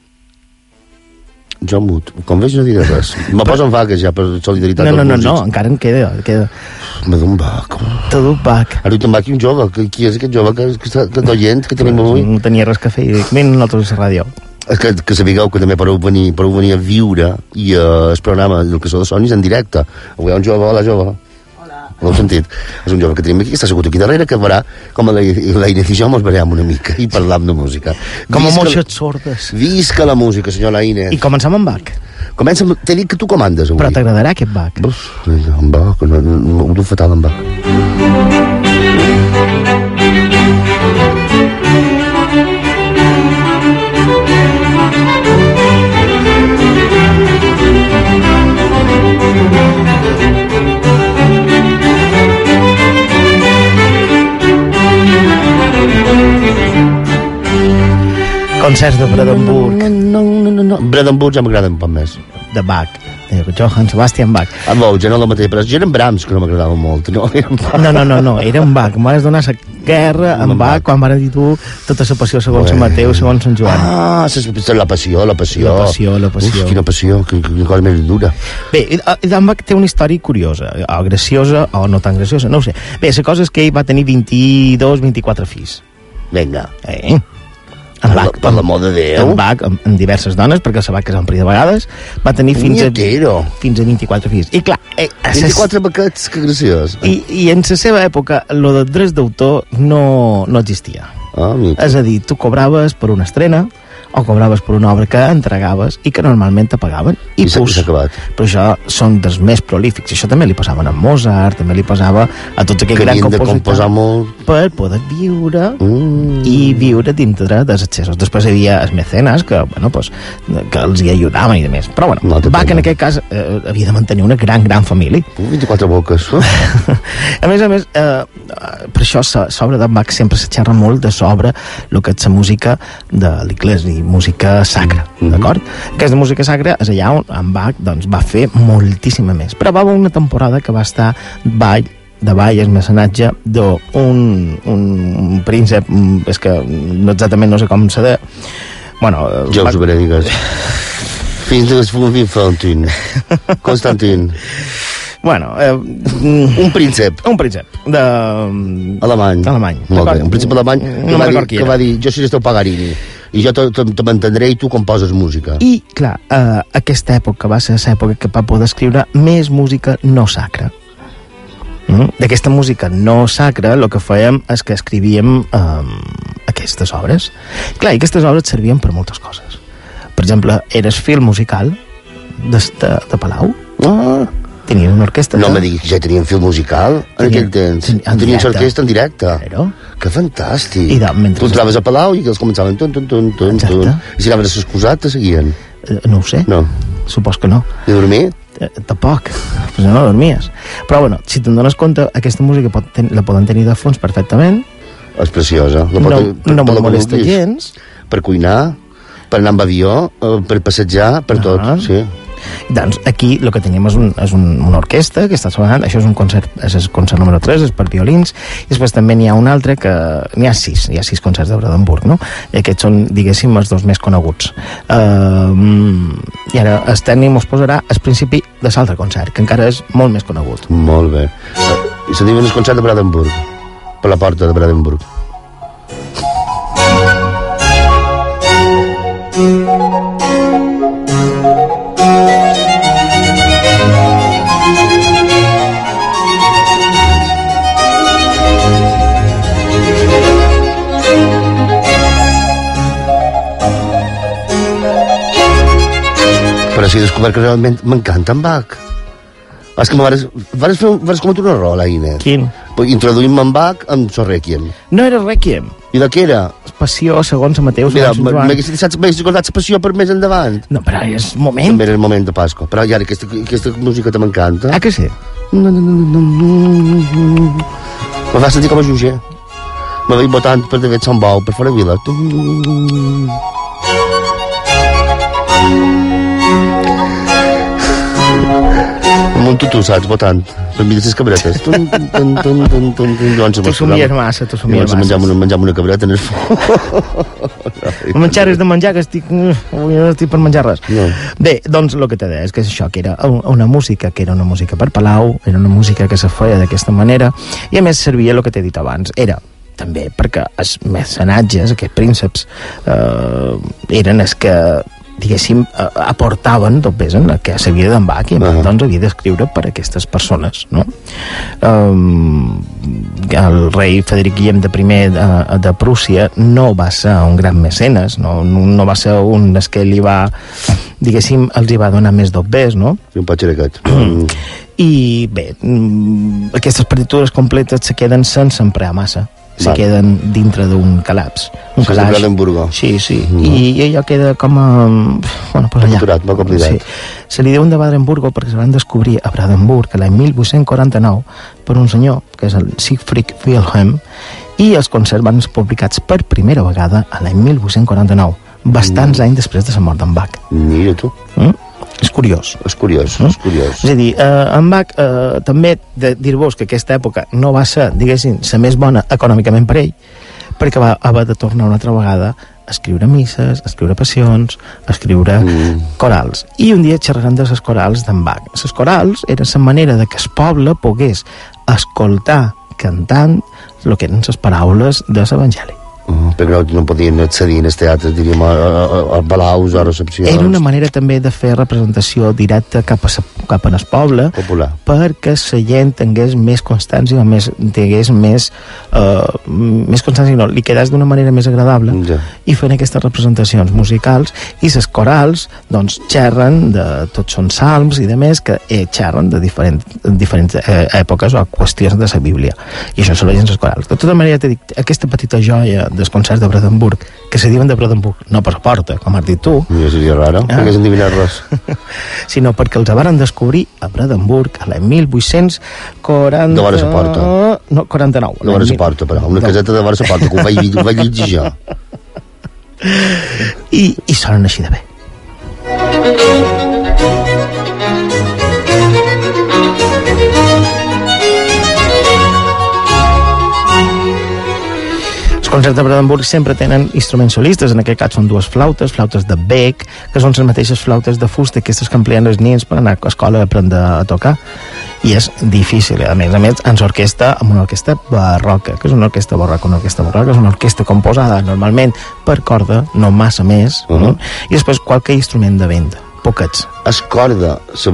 Jo mut, com veig no diré res. Me poso en vagues ja per solidaritat No, no, dels no, no, músics. encara en queda, queda. Me d'un bac. Te duc Bach. Ara ho te'n va aquí un jove, que, qui és aquest jove que, que està que d'oient que tenim avui? No tenia res que fer i dic, vine nosaltres a la ràdio. És que, que sapigueu que també podeu venir, podeu venir a viure i uh, el programa del Caçador de Somnis en directe. Avui hi ha un jove, hola jove. Hola. L'heu sentit? És un jove que tenim aquí, que està assegut aquí darrere, que veurà com la, la Inés i jo mos veurem una mica i parlam de música. Com a Visca- moixets sordes. Visca la música, senyor la Inés. I comencem amb Bach. Comença, amb- t'he dit que tu comandes avui. Però t'agradarà aquest Bach. Uf, en va, que no, no, ho duc fatal en va. Concerts de Brandenburg, No, no, no, no, no. Brandenburg ja m'agrada un poc més. de Bach, de Johann Sebastian Bach. Ah, no, ja no la mateixa, però ja eren Brahms que no m'agradava molt. No, eren Brahms. No, no, no, no, era un Bach. M'has donat guerra, en Bach, quan van dir tu tota la passió segons Sant Mateu, segons Sant Joan. Ah, la passió, la passió. La passió, la passió. Uf, quina passió, quina cosa més dura. Bé, en Bach té una història curiosa, o graciosa, o no tan graciosa, no ho sé. Bé, la cosa és que ell va tenir vint-i-dos vint-i-quatre fills. Vinga. Eh? En Bach, per l'amor de Déu. En Bach, amb, amb diverses dones, perquè se va casar un parell de vegades, va tenir fins a, fins a vint-i-quatre fills. I clar... Eh, vint-i-quatre paquets, que graciós. I, I en la seva època, lo de drets d'autor no, no existia. Ah, mica. És a dir, tu cobraves per una estrena, o cobraves per una obra que entregaves i que normalment te pagaven. I, I s'ha acabat. Però això són dels més prolífics. Això també li passaven a Mozart, també li passava a tots aquells grans compositors molt... per poder viure mm. i viure dintre dels accessos. Després hi havia els mecenes que, bueno, pues, que els hi ajudaven i de més. Però bueno, no va que en aquest cas eh, havia de mantenir una gran, gran família. vint-i-quatre boques. A més a més, eh, per això s'obra de Bach sempre se xerra molt de sobre el que és la música de l'Iglés i música sacra, mm-hmm. d'acord? Aquesta música sacra és allà on en Bach doncs, va fer moltíssima més. Però va haver una temporada que va estar ball, de ball, el mecenatge d'un un, un príncep, és que no exactament no sé com s'ha de... Bueno... Jocs va... Benedigues. Fins a les Fontin. Constantin. Bueno, eh, un príncep. Un príncep. De... Alemany. Alemany. Molt bé. Un príncep alemany que, no va, dir, que va dir jo si esteu Pagarini i jo te, te, te m'entendré i tu composes música. I, clar, eh, aquesta època va ser l'època que va poder escriure més música no sacra. Mm? D'aquesta música no sacra el que fèiem és que escrivíem eh, aquestes obres. Clar, i aquestes obres servien per moltes coses. Per exemple, eres fil musical de, de, de Palau. Ah, tenien una orquestra. No me diguis que ja tenien film musical en aquell temps. Tenien l'orquestra en directe. Claro. Que fantàstic. I de, mentre... Tu entraves a Palau i que els començaven tun, tun, tun, tun, tun. I si anaves a s'excusat, te seguien. Eh, no ho sé. No. Supos que no. I dormir? Eh, tampoc. Pues no dormies. Però bueno, si te'n dones compte, aquesta música pot ten la poden tenir de fons perfectament. És preciosa. La no pot, no me'n molesta gens. Per cuinar, per anar amb avió, per passejar, per tot, ah. sí. Doncs aquí el que tenim és, un, és un, una orquestra que està sonant, això és un concert, és el concert número tres, és per violins, i després també n'hi ha un altre que... n'hi ha sis, hi ha sis concerts de Brandenburg, no? I aquests són, diguéssim, els dos més coneguts. Uh, I ara el tècnic mos posarà al principi de l'altre concert, que encara és molt més conegut. Molt bé. I se diuen el concert de Brandenburg, per la porta de Brandenburg. Però si he descobert que realment m'encanta en Bach. És que m'haves cometre un error, la Ines. Quin? Introduïm-me en Bach amb el Requiem. No era Requiem. I de què era? Passió, segons Mateu, Mira, segons Joan. M'haguessis recordat la passió per més endavant. No, però és moment. També era el moment de Pasqua. Però ja, aquesta, aquesta música te m'encanta. Ah, que sí? No, no, no, no, no. Me fa sentir com a Juger. Me veig votant per David Sant Bou, per fora Vila. Amb un tutú, saps, votant per mi de les cabretes. Tun, tun, tun, tun, tun, tun. Tu somies massa, tu somies massa. Menjam una, menjam una cabreta en el foc. Menjar és de menjar, que estic, avui no estic per menjar res. No. Bé, doncs el que t'he de dir és que és això, que era una música que era una música per Palau, era una música que se feia d'aquesta manera, i a més servia el que t'he dit abans, era també perquè els mecenatges, aquests prínceps, eh, eren els que diguéssim, aportaven tot bé en que s'havia d'en Bach i uh -huh. doncs havia d'escriure per a aquestes persones, no? Um, el rei Frederic Guillem de primer de, de Prússia no va ser un gran mecenes, no, no va ser un des que li va, diguéssim, els hi va donar més dobbers, no? I un patxerecat. I bé, aquestes partitures completes se queden sense emplear massa, se queden dintre d'un calaps, un sí, calaix. Sí, sí, mm. I, i allò queda com a... Bueno, pues allà. Capturat, molt complicat. Sí. Se li diuen de Brandenburgo perquè se van descobrir a Brandenburg l'any mil vuit-cents quaranta-nou per un senyor, que és el Siegfried Wilhelm, i els concerts van ser publicats per primera vegada a l'any mil vuit-cents quaranta-nou, bastants mm. anys després de la mort d'en Bach. Mira tu. Mm? És curiós. És curiós, mm? és curiós. És a dir, eh, en Bach eh, també de dir-vos que aquesta època no va ser, diguéssim, la més bona econòmicament per ell, perquè va haver de tornar una altra vegada a escriure misses, a escriure passions, a escriure mm. corals. I un dia xerraran de les corals d'en Bach. Les corals eren la manera de que el poble pogués escoltar cantant el que eren les paraules de l'Evangeli. Uh, perquè no, no podien accedir als teatres, diríem, als palaus o recepcions. Era una manera també de fer representació directa cap a, cap al poble, popular, perquè la gent tingués més constància, més, tingués més, uh, més constància, no, li quedés d'una manera més agradable, ja. I fent aquestes representacions musicals, i les corals doncs xerren de tots són salms i de més que eh, xerren de diferent, diferents eh, èpoques o qüestions de la Bíblia, i això se veien les corals. De tota manera, t'he dit, aquesta petita joia dels concerts de Brandenburg, que se diuen de Brandenburg no per porta, com has dit tu, ja seria raro, ah. perquè és endivinar res sinó perquè els varen descobrir a Brandenburg a l'any mil vuit-cents quaranta... de vora la porta no, quaranta-nou de vora la porta, però, una caseta de vora la porta que ho vaig, ho vaig llegir jo i, i sonen així de bé. Els concerts de Brandenburg sempre tenen instruments solistes, en aquest cas són dues flautes, flautes de bec, que són les mateixes flautes de fusta, aquestes que emplien els nens per anar a escola a aprendre a tocar, i és difícil, a més a més, en l'orquestra, amb una orquestra barroca, que és una orquestra barroca, una orquestra barroca és una orquestra composada normalment per corda, no massa més, uh -huh. no? I després qualque instrument de vent, poquets. És corda,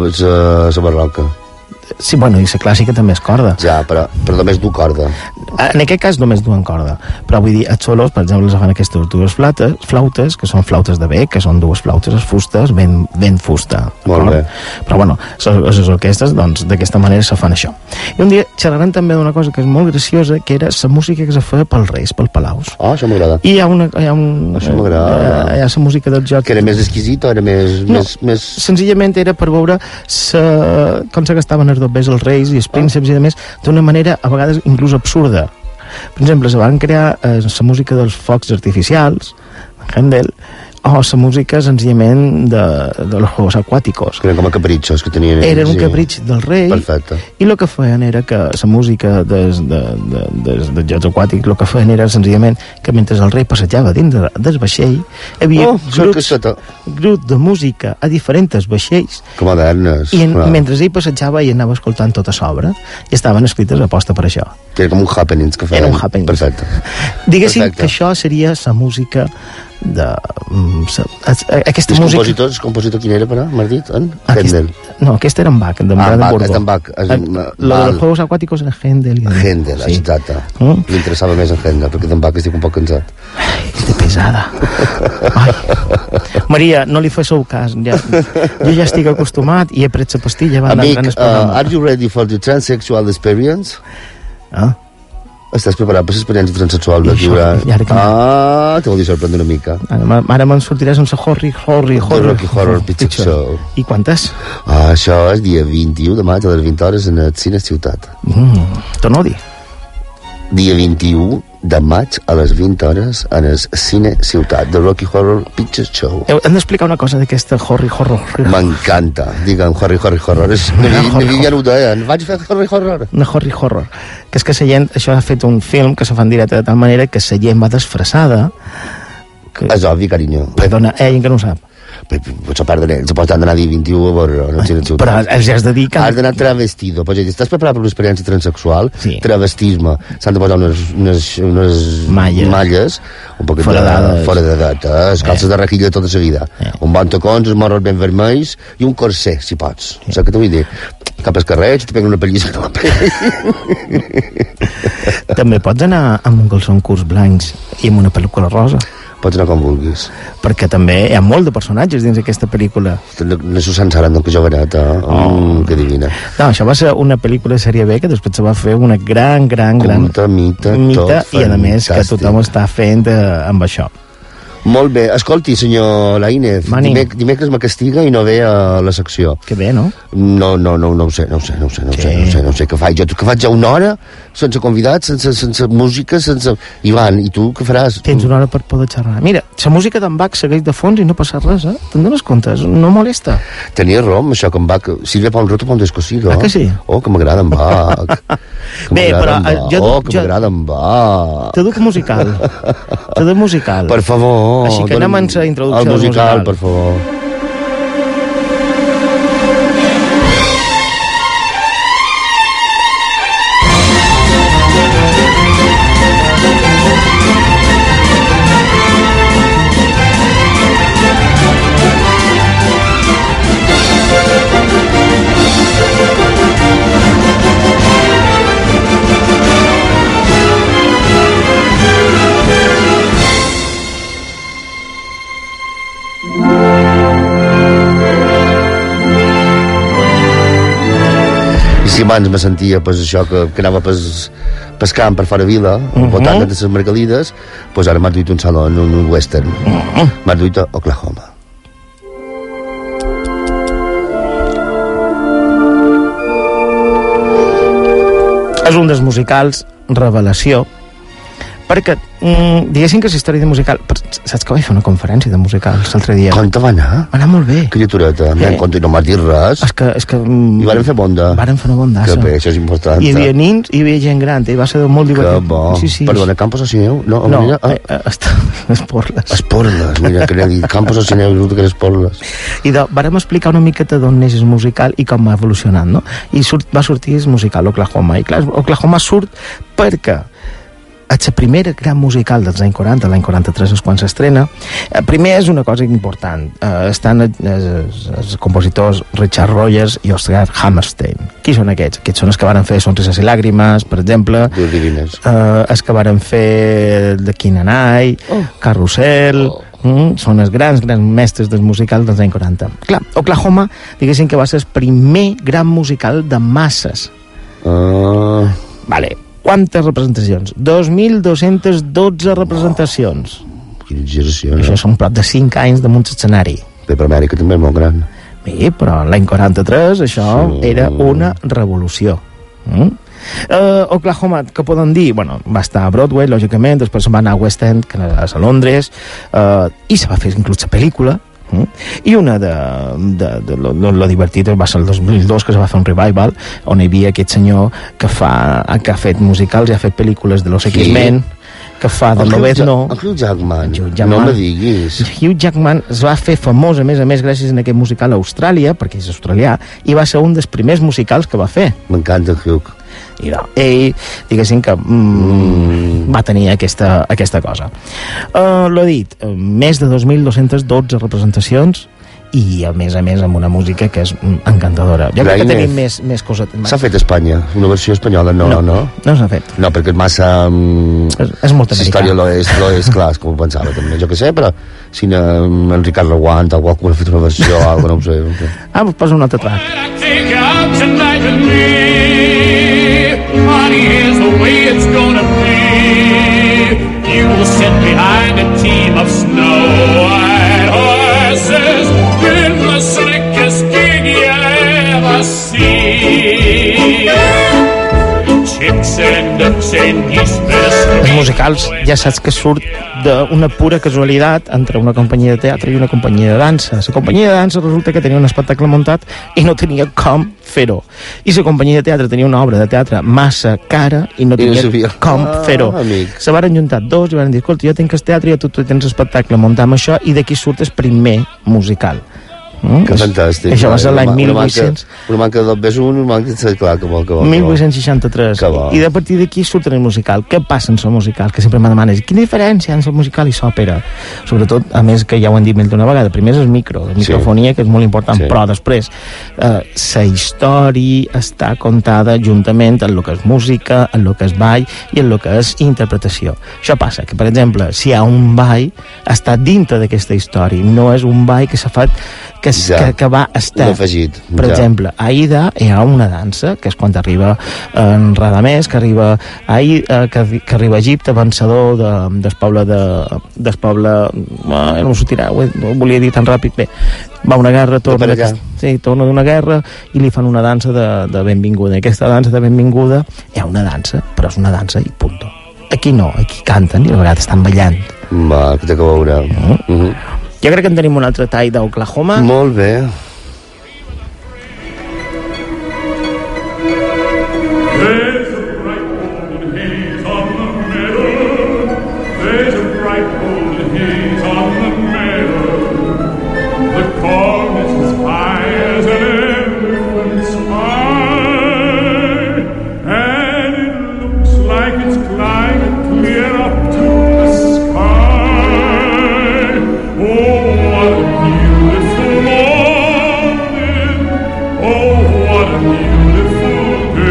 la barroca. Sí, bueno, i la clàssica també és corda. Ja, però, però només du corda. En aquest cas només duen corda. Però vull dir, els solos, per exemple, les fan aquestes dues flautes, flautes, que són flautes de bec, que són dues flautes, fustes, ben, ben fusta. Molt bé. Però bueno, les, les orquestres, doncs, d'aquesta manera se fan això. I un dia xerraran també d'una cosa que és molt graciosa, que era la música que se feia pels reis, pels palaus. Ah, això m'agrada. I hi ha una... Hi ha un, això m'agrada. Hi ha la música del joc. Que era més exquisit o era més... No, més, més... senzillament era per veure sa, com se gastaven els dobbers els reis i els prínceps i de més, d'una manera a vegades inclús absurda. Per exemple, se van crear eh, la música dels focs artificials, Händel, o la música senzillament de, de los juegos aquàticos. Que eren com a capritxos que tenien ells. Eren un capritx del rei. Perfecte. I el que feien era que la música dels, de, de, dels, dels jocs aquàtics, el que feien era senzillament que mentre el rei passejava dins de, del vaixell, hi havia oh, grups, grups de música a diferents vaixells. Que modernes. I en, mentre ell passejava i anava escoltant tota l'obra, i estaven escrites a posta per això. Que era com un happenings que feien. Era un happenings. Perfecte. Diguéssim Perfecte. Que això seria la música de... Um, sa, aquesta els música... compositors, el compositor quin era, però, m'has dit? En Aquest, Händel. no, aquest era en Bach, de ah, Brandenburg. És en Bach. És en, lo de los juegos acuáticos era Händel. I Händel, sí. Exacte. Mm? M'interessava més en Händel, perquè d'en Bach estic un poc cansat. Ai, que pesada. Ai. Maria, no li feu cas. Ja, jo ja estic acostumat i he pres la pastilla. Amic, uh, are you ready for the transsexual experience? Ah? Estàs preparat per l'experiència transsexual de viure? Ah, te vol dir sorprendre una mica. Ara, ara me'n sortiràs amb la Horry, Horry, Horror. The Rocky Horror Picture Show. I quantes? Ah, això és dia vint-i-u de maig a les vint hores en el Cine Ciutat. Mm, Torno a dir. Dia vint-i-u de maig a les vint hores en el Cine Ciutat, The Rocky Horror Picture Show. Hem d'explicar una cosa d'aquesta Horry Horror. M'encanta. Digue'm, Horry Horry Horror. Mi ja no ho deien. Vaig fer Horry Horror. Una Horry Horror. Que és que la gent, això ha fet un film que se fa en directe de tal manera que la gent va disfressada. Que... És obvi, carinyo. Perdona, hi ha gent que no ho sap. Potser perden ells, pots anar dia vint-i-u a veure no Ai, però els has de dir que... has d'anar travestido, pots dir, estàs preparat per una experiència transsexual? Sí. Travestisme, s'han de posar unes, unes, unes malles, malles un poquet fora de, fora de data, eh? calces eh. de raquilla tota seguida, eh. un bon tacons, els morros ben vermells i un corser, si pots, eh. saps què t'ho vull dir? Cap al carrer, te peguen una pellisca a la pell. També pots anar amb un calçó curts blancs i amb una pel·lícula rosa. Pots anar com vulguis. Perquè també hi ha molt de personatges dins d'aquesta pel·lícula. No s'ho sensaran, no, que joveneta. Oh. Mm, que divina. No, això va ser una pel·lícula de sèrie B que després se va fer una gran, gran, gran... Culta, mita, mita tot i a més que tothom està fent eh, amb això. Molt bé. Escolti, senyor Laínez, dimec dimecres me castiga i no ve a la secció. Que bé, no? No, no, no, no ho sé, no ho sé, no ho sé, no ho sé, no ho sé, no ho sé què faig. Jo que faig ja una hora, sense convidats, sense, sense música, sense... Ivan, i tu què faràs? Tens una hora per poder xerrar. Mira, la música d'en Bach segueix de fons i no passa res, eh? Te'n dones compte? No molesta. Tenia raó amb això que en Bach... Sirve pa un roto pa un descosido. Ah, que sí? Oh, que m'agrada en Bach. Bé, però... Jo, oh, que m'agrada en Bach. Te duc musical. Te duc musical. Per favor. Així que anem a la introducció al musical, musical. per favor. Si abans me sentia pues, això que, que anava pes, pescant per fora vila, uh -huh. voltant de les Margalides, pues ara m'ha duit un saló en un western. Uh -huh. M'ha duit a Oklahoma. És un dels musicals revelació, perquè mm, diguéssim que és història de musical, però saps que vaig fer una conferència de musicals l'altre dia? Com te va anar? Va anar molt bé. Criatureta, eh? En compte, no m'has dit res. És que... És que mm, I varen fer bonda. Varen fer una bondassa. Que bé, això és important. Hi havia nins i hi havia gent gran, i va ser molt divertit. Que bo. Sí, sí. Perdona, Campos Asineu? No, no mira, ah. eh, està, Esporles. Esporles, mira, que n'he dit. Campos Asineu, resulta que era Esporles. I de, vàrem explicar una miqueta d'on neix el musical i com va evolucionant, no? I surt, va sortir el musical Oklahoma. I clar, Oklahoma surt perquè és la primera gran musical dels anys quaranta, l'any quaranta-tres és quan s'estrena. Primer és una cosa important. Uh, estan els, els compositors Richard Rogers i Oscar Hammerstein. Qui són aquests? Aquests són els que varen fer Sonrisas i Làgrimes, per exemple. Uh, els que varen fer The King and I, oh. Carrusel... Oh. Mm, són els grans, grans mestres del musical dels anys quaranta. Clar, Oklahoma, diguéssim que va ser el primer gran musical de masses. Uh. Vale. Quantes representacions? dos mil dos-centes dotze representacions. Oh, quina exageració, no? Això són prop de cinc anys damunt l'escenari. Bé, però Amèrica també és molt gran. Bé, però l'any quaranta-tres això sí. Era una revolució. Mm? Uh, Oklahoma, què poden dir? Bueno, va estar a Broadway, lògicament, després va anar a West End, que és a Londres, uh, i se va fer inclús la pel·lícula. Mm? I una de, de, de lo, lo divertit va ser el dos mil dos, que se va fer un revival on hi havia aquest senyor que fa que ha fet musicals i ha fet pel·lícules de los X-Men, que fa de Lobezno. El Hugh Jackman, no me diguis. Hugh Jackman es va fer famós, a més a més, gràcies a aquest musical a Austràlia, perquè és australià, i va ser un dels primers musicals que va fer. M'encanta el Hugh. I no, ell, diguéssim que mm, mm. va tenir aquesta, aquesta cosa. Uh, l'ho dit, uh, més de dos mil dos-centes dotze representacions i, a més a més, amb una música que és encantadora. Jo crec que tenim més, més coses. S'ha fet a Espanya? Una versió espanyola? No, no. No, no s'ha fet. No, perquè és massa... Um, és, és molt americà. La història lo és, lo és, clar, com ho pensava també. Jo què sé, però si no, en Ricard Reguant, algú ha fet una versió o alguna cosa, no ho sé. Ah, doncs posa un altre track. Honey, here's the way it's gonna be. You will sit behind a team of snow-white horses in the slickest gig you ever see. Chicks and ducks and geese best. Els musicals ja saps que surt d'una pura casualitat entre una companyia de teatre i una companyia de dansa. La companyia de dansa resulta que tenia un espectacle muntat i no tenia com fer-ho. I la companyia de teatre tenia una obra de teatre massa cara i no tenia I no com ah, fer-ho. Se varen juntar dos i van dir, escolta, jo tinc el teatre i tu, tu tens espectacle, muntem això, i d'aquí surt el primer musical. Mm? Que fantàstic. Això va ser l'any mil vuit-cents... Una manca de dos ves un, una manca de... Clar, que vol, que vol. mil vuit-cents seixanta-tres. I de partir d'aquí surten el musical. Què passa en el musical? Que sempre me demanes, quina diferència en el musical i l'òpera? Sobretot, a més, que ja ho hem dit més d'una vegada, primer és el micro, la microfonia, sí. Que és molt important, sí. Però després eh, la història està contada juntament en el que és música, en el que és ball i en el que és interpretació. Això passa, que per exemple, si hi ha un ball, està dintre d'aquesta història, no és un ball que s'ha fet que, Ja. que, que va estar... Un afegit, Per ja. exemple, a Aida hi ha una dansa, que és quan arriba en Radamés, que arriba a, Aida, que, que arriba a Egipte, vencedor de, del poble de... del poble... Eh, no m'ho sortirà, ho, ho volia dir tan ràpid. Bé, va a una guerra, torna, allà. sí, torna d'una guerra i li fan una dansa de, de benvinguda. I aquesta dansa de benvinguda hi ha una dansa, però és una dansa i punto. Aquí no, aquí canten i a vegades estan ballant. Va, que té que veure. Mm. Mm -hmm. Jo crec que en tenim un altre tall d'Oklahoma. Molt bé. There's a bright golden haze on the meadow. There's a bright golden haze on the meadow. The corn is as high as an elephant's eye, and it looks like it's climbing clear up to the sky. Oh, what a beautiful morning! Oh, what a beautiful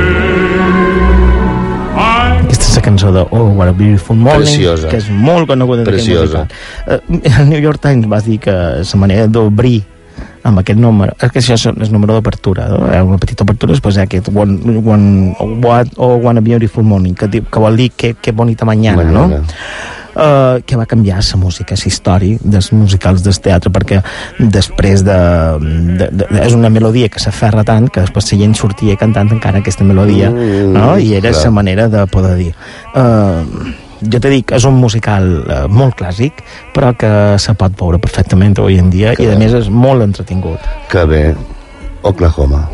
Aquesta és la cançó de Oh, What a Beautiful Morning, Preciosa. que és molt coneguda d'aquest Preciosa. musical. Uh, el New York Times va dir que la manera d'obrir amb aquest número, és que això és el número d'apertura, no? Hi ha una petita apertura, després hi ha aquest one, one, what, oh, What a Beautiful Morning, que, diu, que vol dir que, que bonita mañana, Mañana. no? Uh, que va canviar la música, la història dels musicals del teatre, perquè després de, de, de, de és una melodia que s'aferra tant que després la gent sortia cantant encara aquesta melodia, Mm, no? I era clar. la manera de poder dir uh, jo te dic, és un musical uh, molt clàssic, però que se pot veure perfectament avui en dia Que i a bé. més és molt entretingut. Que bé. Oklahoma.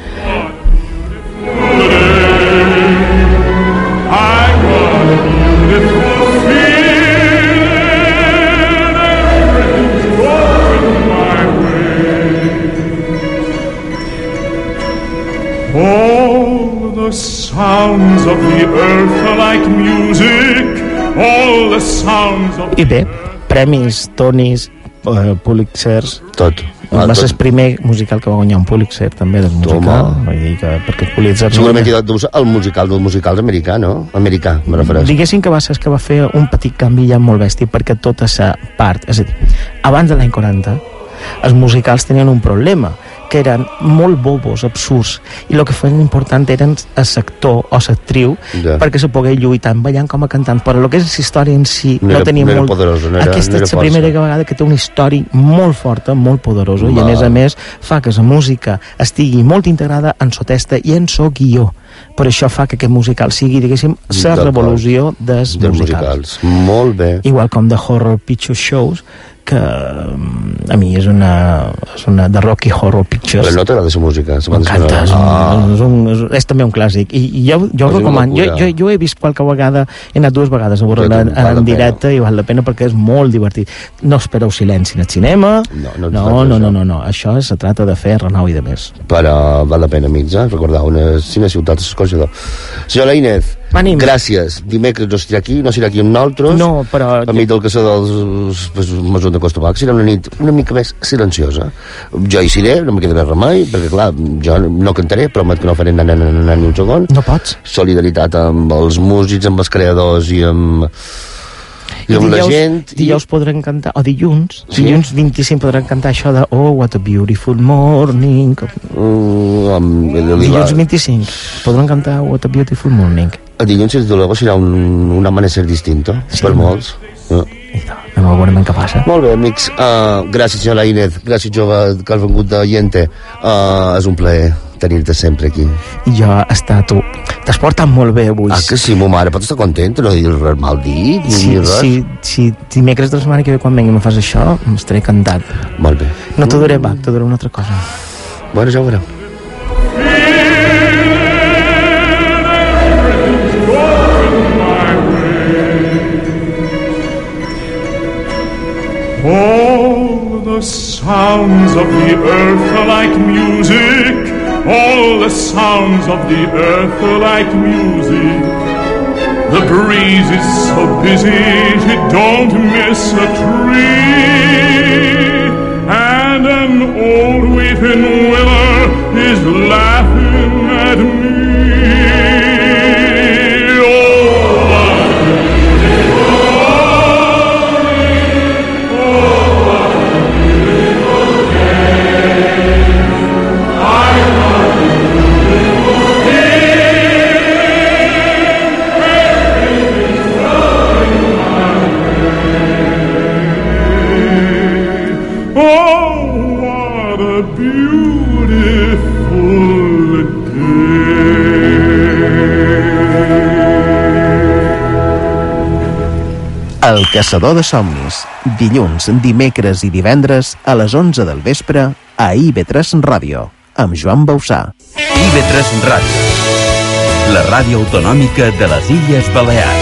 I got a beautiful feeling, everything's going my way. All the sounds of the earth are like music, all the sounds of I bé, premis, Tonys, uh, Pulitzers, Tot. va Ah, ser tot. el primer musical que va guanyar un Pulitzer també del musical. Toma. Vull dir que, perquè el Pulitzer Segurament deu ser el musical dels musicals americà, no? Americà, me refereix. diguéssim que va ser que va fer un petit canvi ja molt bèstic, perquè tota la part, és a dir, abans de l'any quaranta els musicals tenien un problema, que eren molt bobos, absurds, i el que feien important eren el sector o l'actriu Ja. perquè se pogués lluitar tant ballant com a cantant, però el que és la història en si No no, era- tenia no era molt... poderosa, no era- Aquesta no era és la força. primera vegada que té una història molt forta, molt poderosa, i a Va. més a més fa que la música estigui molt integrada en so testa i en so guió. Per això fa que aquest musical sigui, diguéssim, la D'acord. revolució dels Dels musicals. musicals. Molt bé. Igual com The Horror Picture Shows, que mm, a mi és una, és una de Rocky Horror Pictures. Però no t'agrada la música? La banda M'encanta, és, un, sonora? és, un, és, és també un clàssic i, i jo, jo És ho una recomano, jo, locura. jo, jo he vist qualque vegada, he anat dues vegades a veure-la Jo en, també, val la en pena. directe i val la pena perquè és molt divertit. No espereu silenci en el cinema, No, no no, es tracta no, no, d'això. no, no, això se trata de fer renou i de més. Però val la pena, amics, eh? Recordar una cine ciutat escorxador. Senyora Inés, Ànim. gràcies. Dimecres no serà aquí, no serà aquí amb nosaltres. No, però... A mi del que sé dels pues, Masons de Costa Blanca serà una nit una mica més silenciosa. Jo hi seré, no me queda més remei, perquè clar, jo no cantaré, promet que no faré anar, anar, anar ni un segon. No pots. Solidaritat amb els músics, amb els creadors i amb, i amb la gent. Dijous podran cantar, o dilluns, Sí? dilluns vint-i-cinc podran cantar això de Oh, what a beautiful morning. Mm, amb, Dilluns vint-i-cinc podran cantar What a beautiful morning. El dilluns, si luego, serà un, un amanecer distinto, Sí. per molts. Ja. I no, anem a veure què passa. Molt bé, amics. Uh, gràcies, senyora Inés. Gràcies, jove, que has vengut d'Oyente. Uh, és un plaer tenir-te sempre aquí. I jo està tu. T'has portat molt bé avui. Ah, que sí, mo mare, pots estar contenta, no dir res mal dit, ni Si, dir res. si, si dimecres de la setmana que ve quan vengui me fas això, m'estaré cantat. Molt bé. No t'ho duré Bach, t'ho duré una altra cosa. Bueno, ja ho veurem. All the sounds of the earth are like music. All the sounds of the earth are like music. The breeze is so busy it don't miss a tree. And an old weeping willow is laughing at me. Oh, beautiful day. El Caçador de Somnis, dilluns, dimecres i divendres a les onze del vespre a I V tres Ràdio, amb Joan Bausà. I V tres Ràdio, la ràdio autonòmica de les Illes Balears.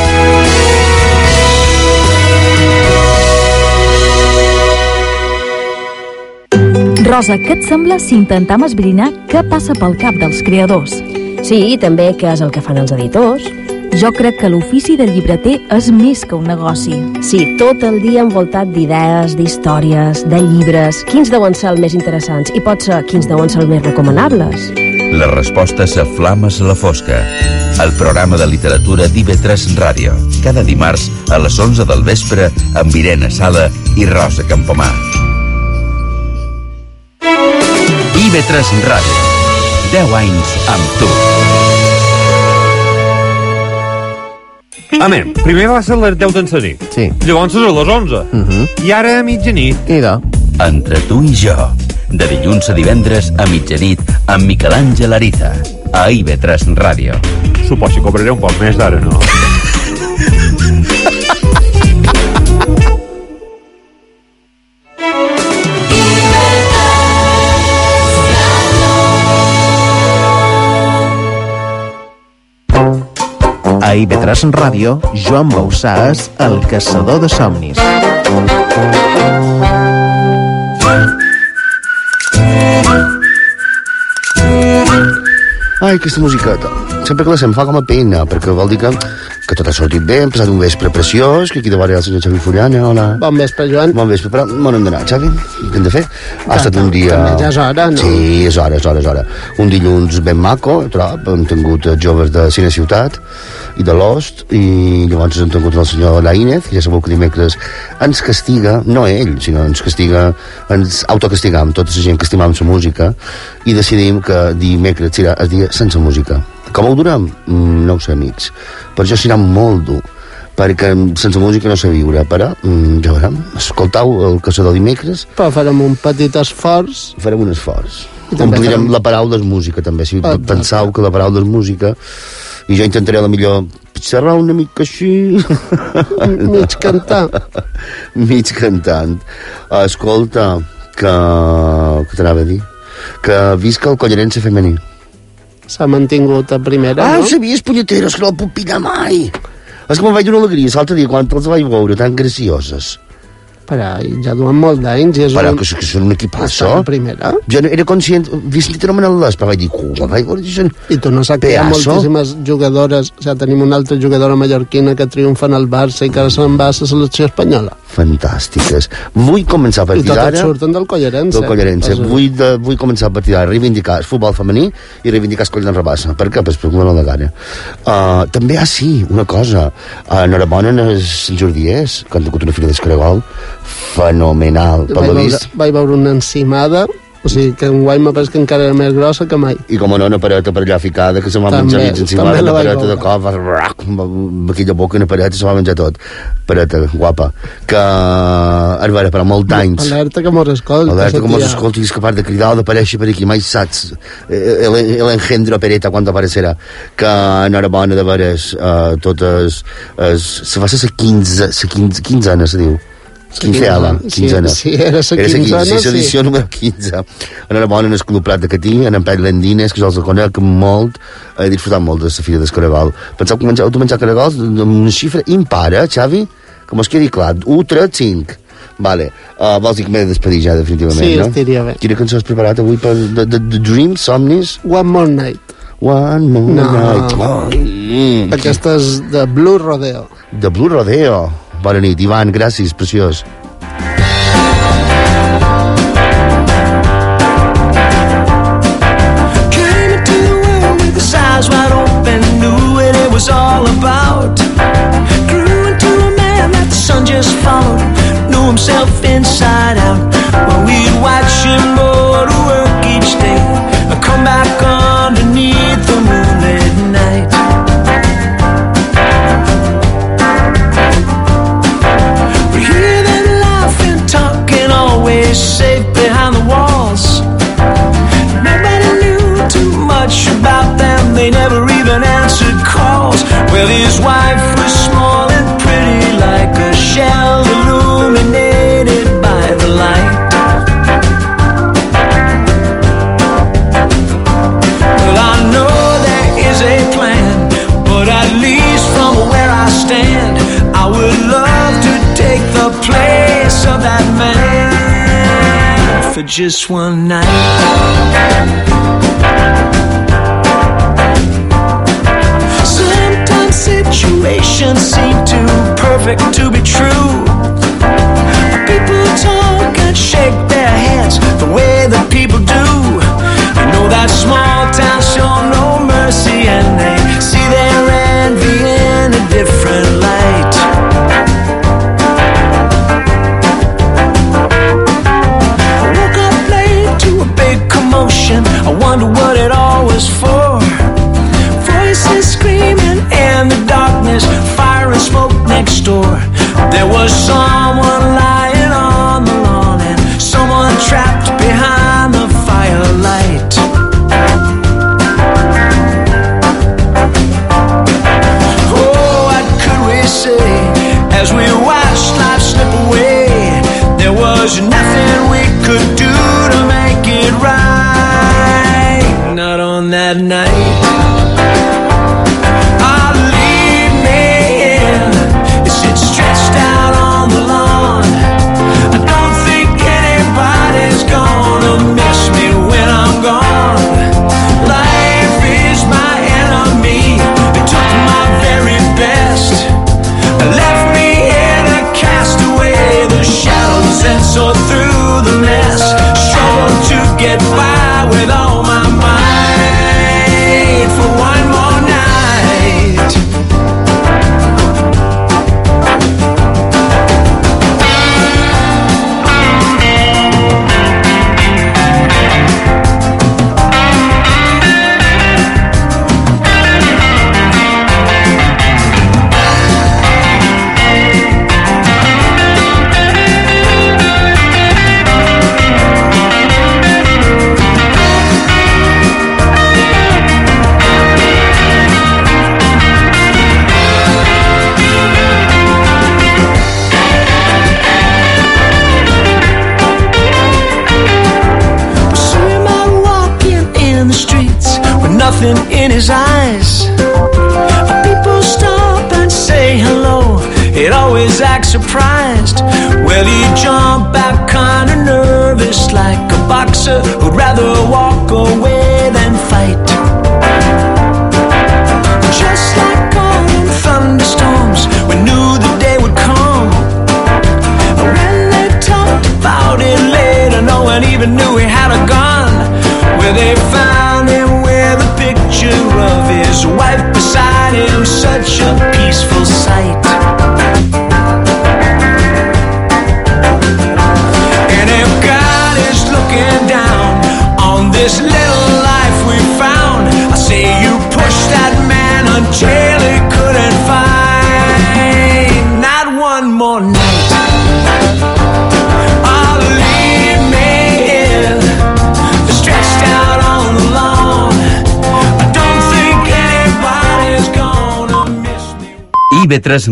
Rosa, què et sembla si intentem esbrinar què passa pel cap dels creadors? Sí, i també què és el que fan els editors. Jo crec que l'ofici de llibreter és més que un negoci. Sí, tot el dia envoltat d'idees, d'històries, de llibres. Quins deuen ser els més interessants? I potser quins deuen ser els més recomanables? Les respostes a Flames a la Fosca, el programa de literatura d'I V tres Ràdio, cada dimarts a les onze del vespre amb Irene Sala i Rosa Campomà. I V tres Ràdio, deu anys amb tu. Home, primer va ser les deu de la nit. Sí. Llavors és a les onze. Uh -huh. I ara a mitjanit. Idò. Entre tu i jo, de dilluns a divendres a mitjanit amb Miquel Àngel Ariza, a I V tres Ràdio. Suposo que cobraré un poc més d'ara, no? A I V tres Ràdio, Joan Bausà és el Caçador de Somnis. Ai, aquesta musiqueta. Sempre que la se'm fa com a pena, perquè vol dir que, que tot ha sortit bé, hem passat un vespre preciós, que aquí de vora hi ha el senyor Xavi Furiana, hola. Bon vespre, Joan. Bon vespre, però on hem d'anar, Xavi? Què hem de fer? Ha estat un dia... També ja és hora, no? Sí, és hora, és hora, és hora. Un dilluns ben maco, trob, hem tingut joves de Cine Ciutat i de l'Ost, i llavors hem tingut el senyor Laínez, que ja sabeu que dimecres ens castiga, no ell, sinó ens castiga, ens autocastigam, tota la gent que estimam la música, i decidim que dimecres serà el dia sense música. Com ho durem? Mm, no ho sé, amics. Per això serà molt dur, perquè sense música no sé viure, però mm, ja veurem. Escoltau el Caçador dimecres. Però farem un petit esforç. Farem un esforç. Omplirem farem... la paraula és música, també. Si Exacte. Pensau que la paraula és música, i jo intentaré a la millor xerrar una mica així. Mig cantar. Mig cantant. Escolta, que... que t'anava a dir? Que visca el collarense femení. S'ha mantingut a primera, ah, no? Ah, sabies, punyeteros, que no el puc pillar mai. És que me'n vaig donar alegria l'altre dia quan els vaig veure tan gracioses. Però ja duen molt d'anys i és però un... que, que són un equipasso. Està a primera. Jo no era conscient, havia sentit anomenar les, però vaig dir, com vaig veure això? I tu no saps que hi ha moltíssimes jugadores, o sigui, tenim una altra jugadora mallorquina que triomfa en el Barça i que ara se'n va a la selecció espanyola. Fantàstiques. Vull començar a partir d'ara... I totes surten del Collarense. Del Collarense. Vull, de, vull començar a partir d'ara, reivindicar el futbol femení i reivindicar el coll d'en Rabassa. Per què? Pues per una de gana. Uh, també, ah, sí, una cosa. Uh, enhorabona en el Sant Jordi és, que han tingut una fira d'escaragol fenomenal. Per vaig, lo veure, vist... vaig veure una encimada, o sigui, que en guai m'ha pareix que encara era més grossa que mai. I com no, una pareta per allà ficada, que se va menjar mig encimada, una pareta de cop, amb aquella boca, una pareta, se va menjar tot. Pareta, guapa. Que, a veure, però molt anys. Alerta que mos escolta. Alerta que mos escolta i és capaç de cridar o d'aparèixer per aquí, mai saps el, el engendro pereta quan aparecerà. Que enhorabona de veres uh, totes... Es, se fa la quinze, la quinze, quinzena, se diu. Quinzena, quinzena. Sí, sí, era la quinzena, sí. Sí, l'edició número quinze. Enhorabona en el Club Prat de Catí, en en Pere Lendines, que jo els conec molt, he disfrutat molt de la fira d'escaragol. Penseu que menjar, tu menjar caragols amb una xifra impar, eh, Xavi? Que mos quedi clar, un, tres, cinc. Vale, uh, vols dir que m'he de despedir ja definitivament, sí, no? Sí, estaria bé. Quina cançó has preparat avui per de, de, de Dreams, Somnis? One More Night. One More no. Night. Oh, mm. Aquesta és de Blue Rodeo. De Blue Rodeo. Bona nit, Ivan, gràcies, preciós. Came into the world with his eyes wide open, knew what it was all about. Grew into a man that the sun just followed, knew himself inside out. When we'd watch him go to work each day, I come back underneath the moonlit night. We hear them Well, his wife was small and pretty like a shell illuminated by the light. Well, I know there is a plan, but at least from where I stand, I would love to take the place of that man for just one night. Sometimes situations seem too perfect to be true. People talk and shake their heads the way that people do. You know that small town show no mercy, and they see their envy in a different light. I woke up late to a big commotion. I wonder what it all was for. Voices screaming in the darkness, fire and smoke next door. There was someone lying on the lawn and someone trapped behind the firelight. Oh, what could we say as we watched life slip away? There was nothing we could do to make it right. Not on that night. So through the mess, struggle to get by with all my might for one more night. In his eyes, people stop and say hello. It always acts surprised. Well, he jumped back kinda nervous, like a boxer who'd rather walk away than fight. Just like autumn thunderstorms, we knew the day would come. When they talked about it later, no one even knew he had a gun. Where they found him with a picture of his wife beside him, such a peaceful sight. And if God is looking down on this little life we found, I say you push that man until he couldn't find not one more night. I'll leave me here, stretched out on the lawn. I don't think anybody's gonna miss me. I V tres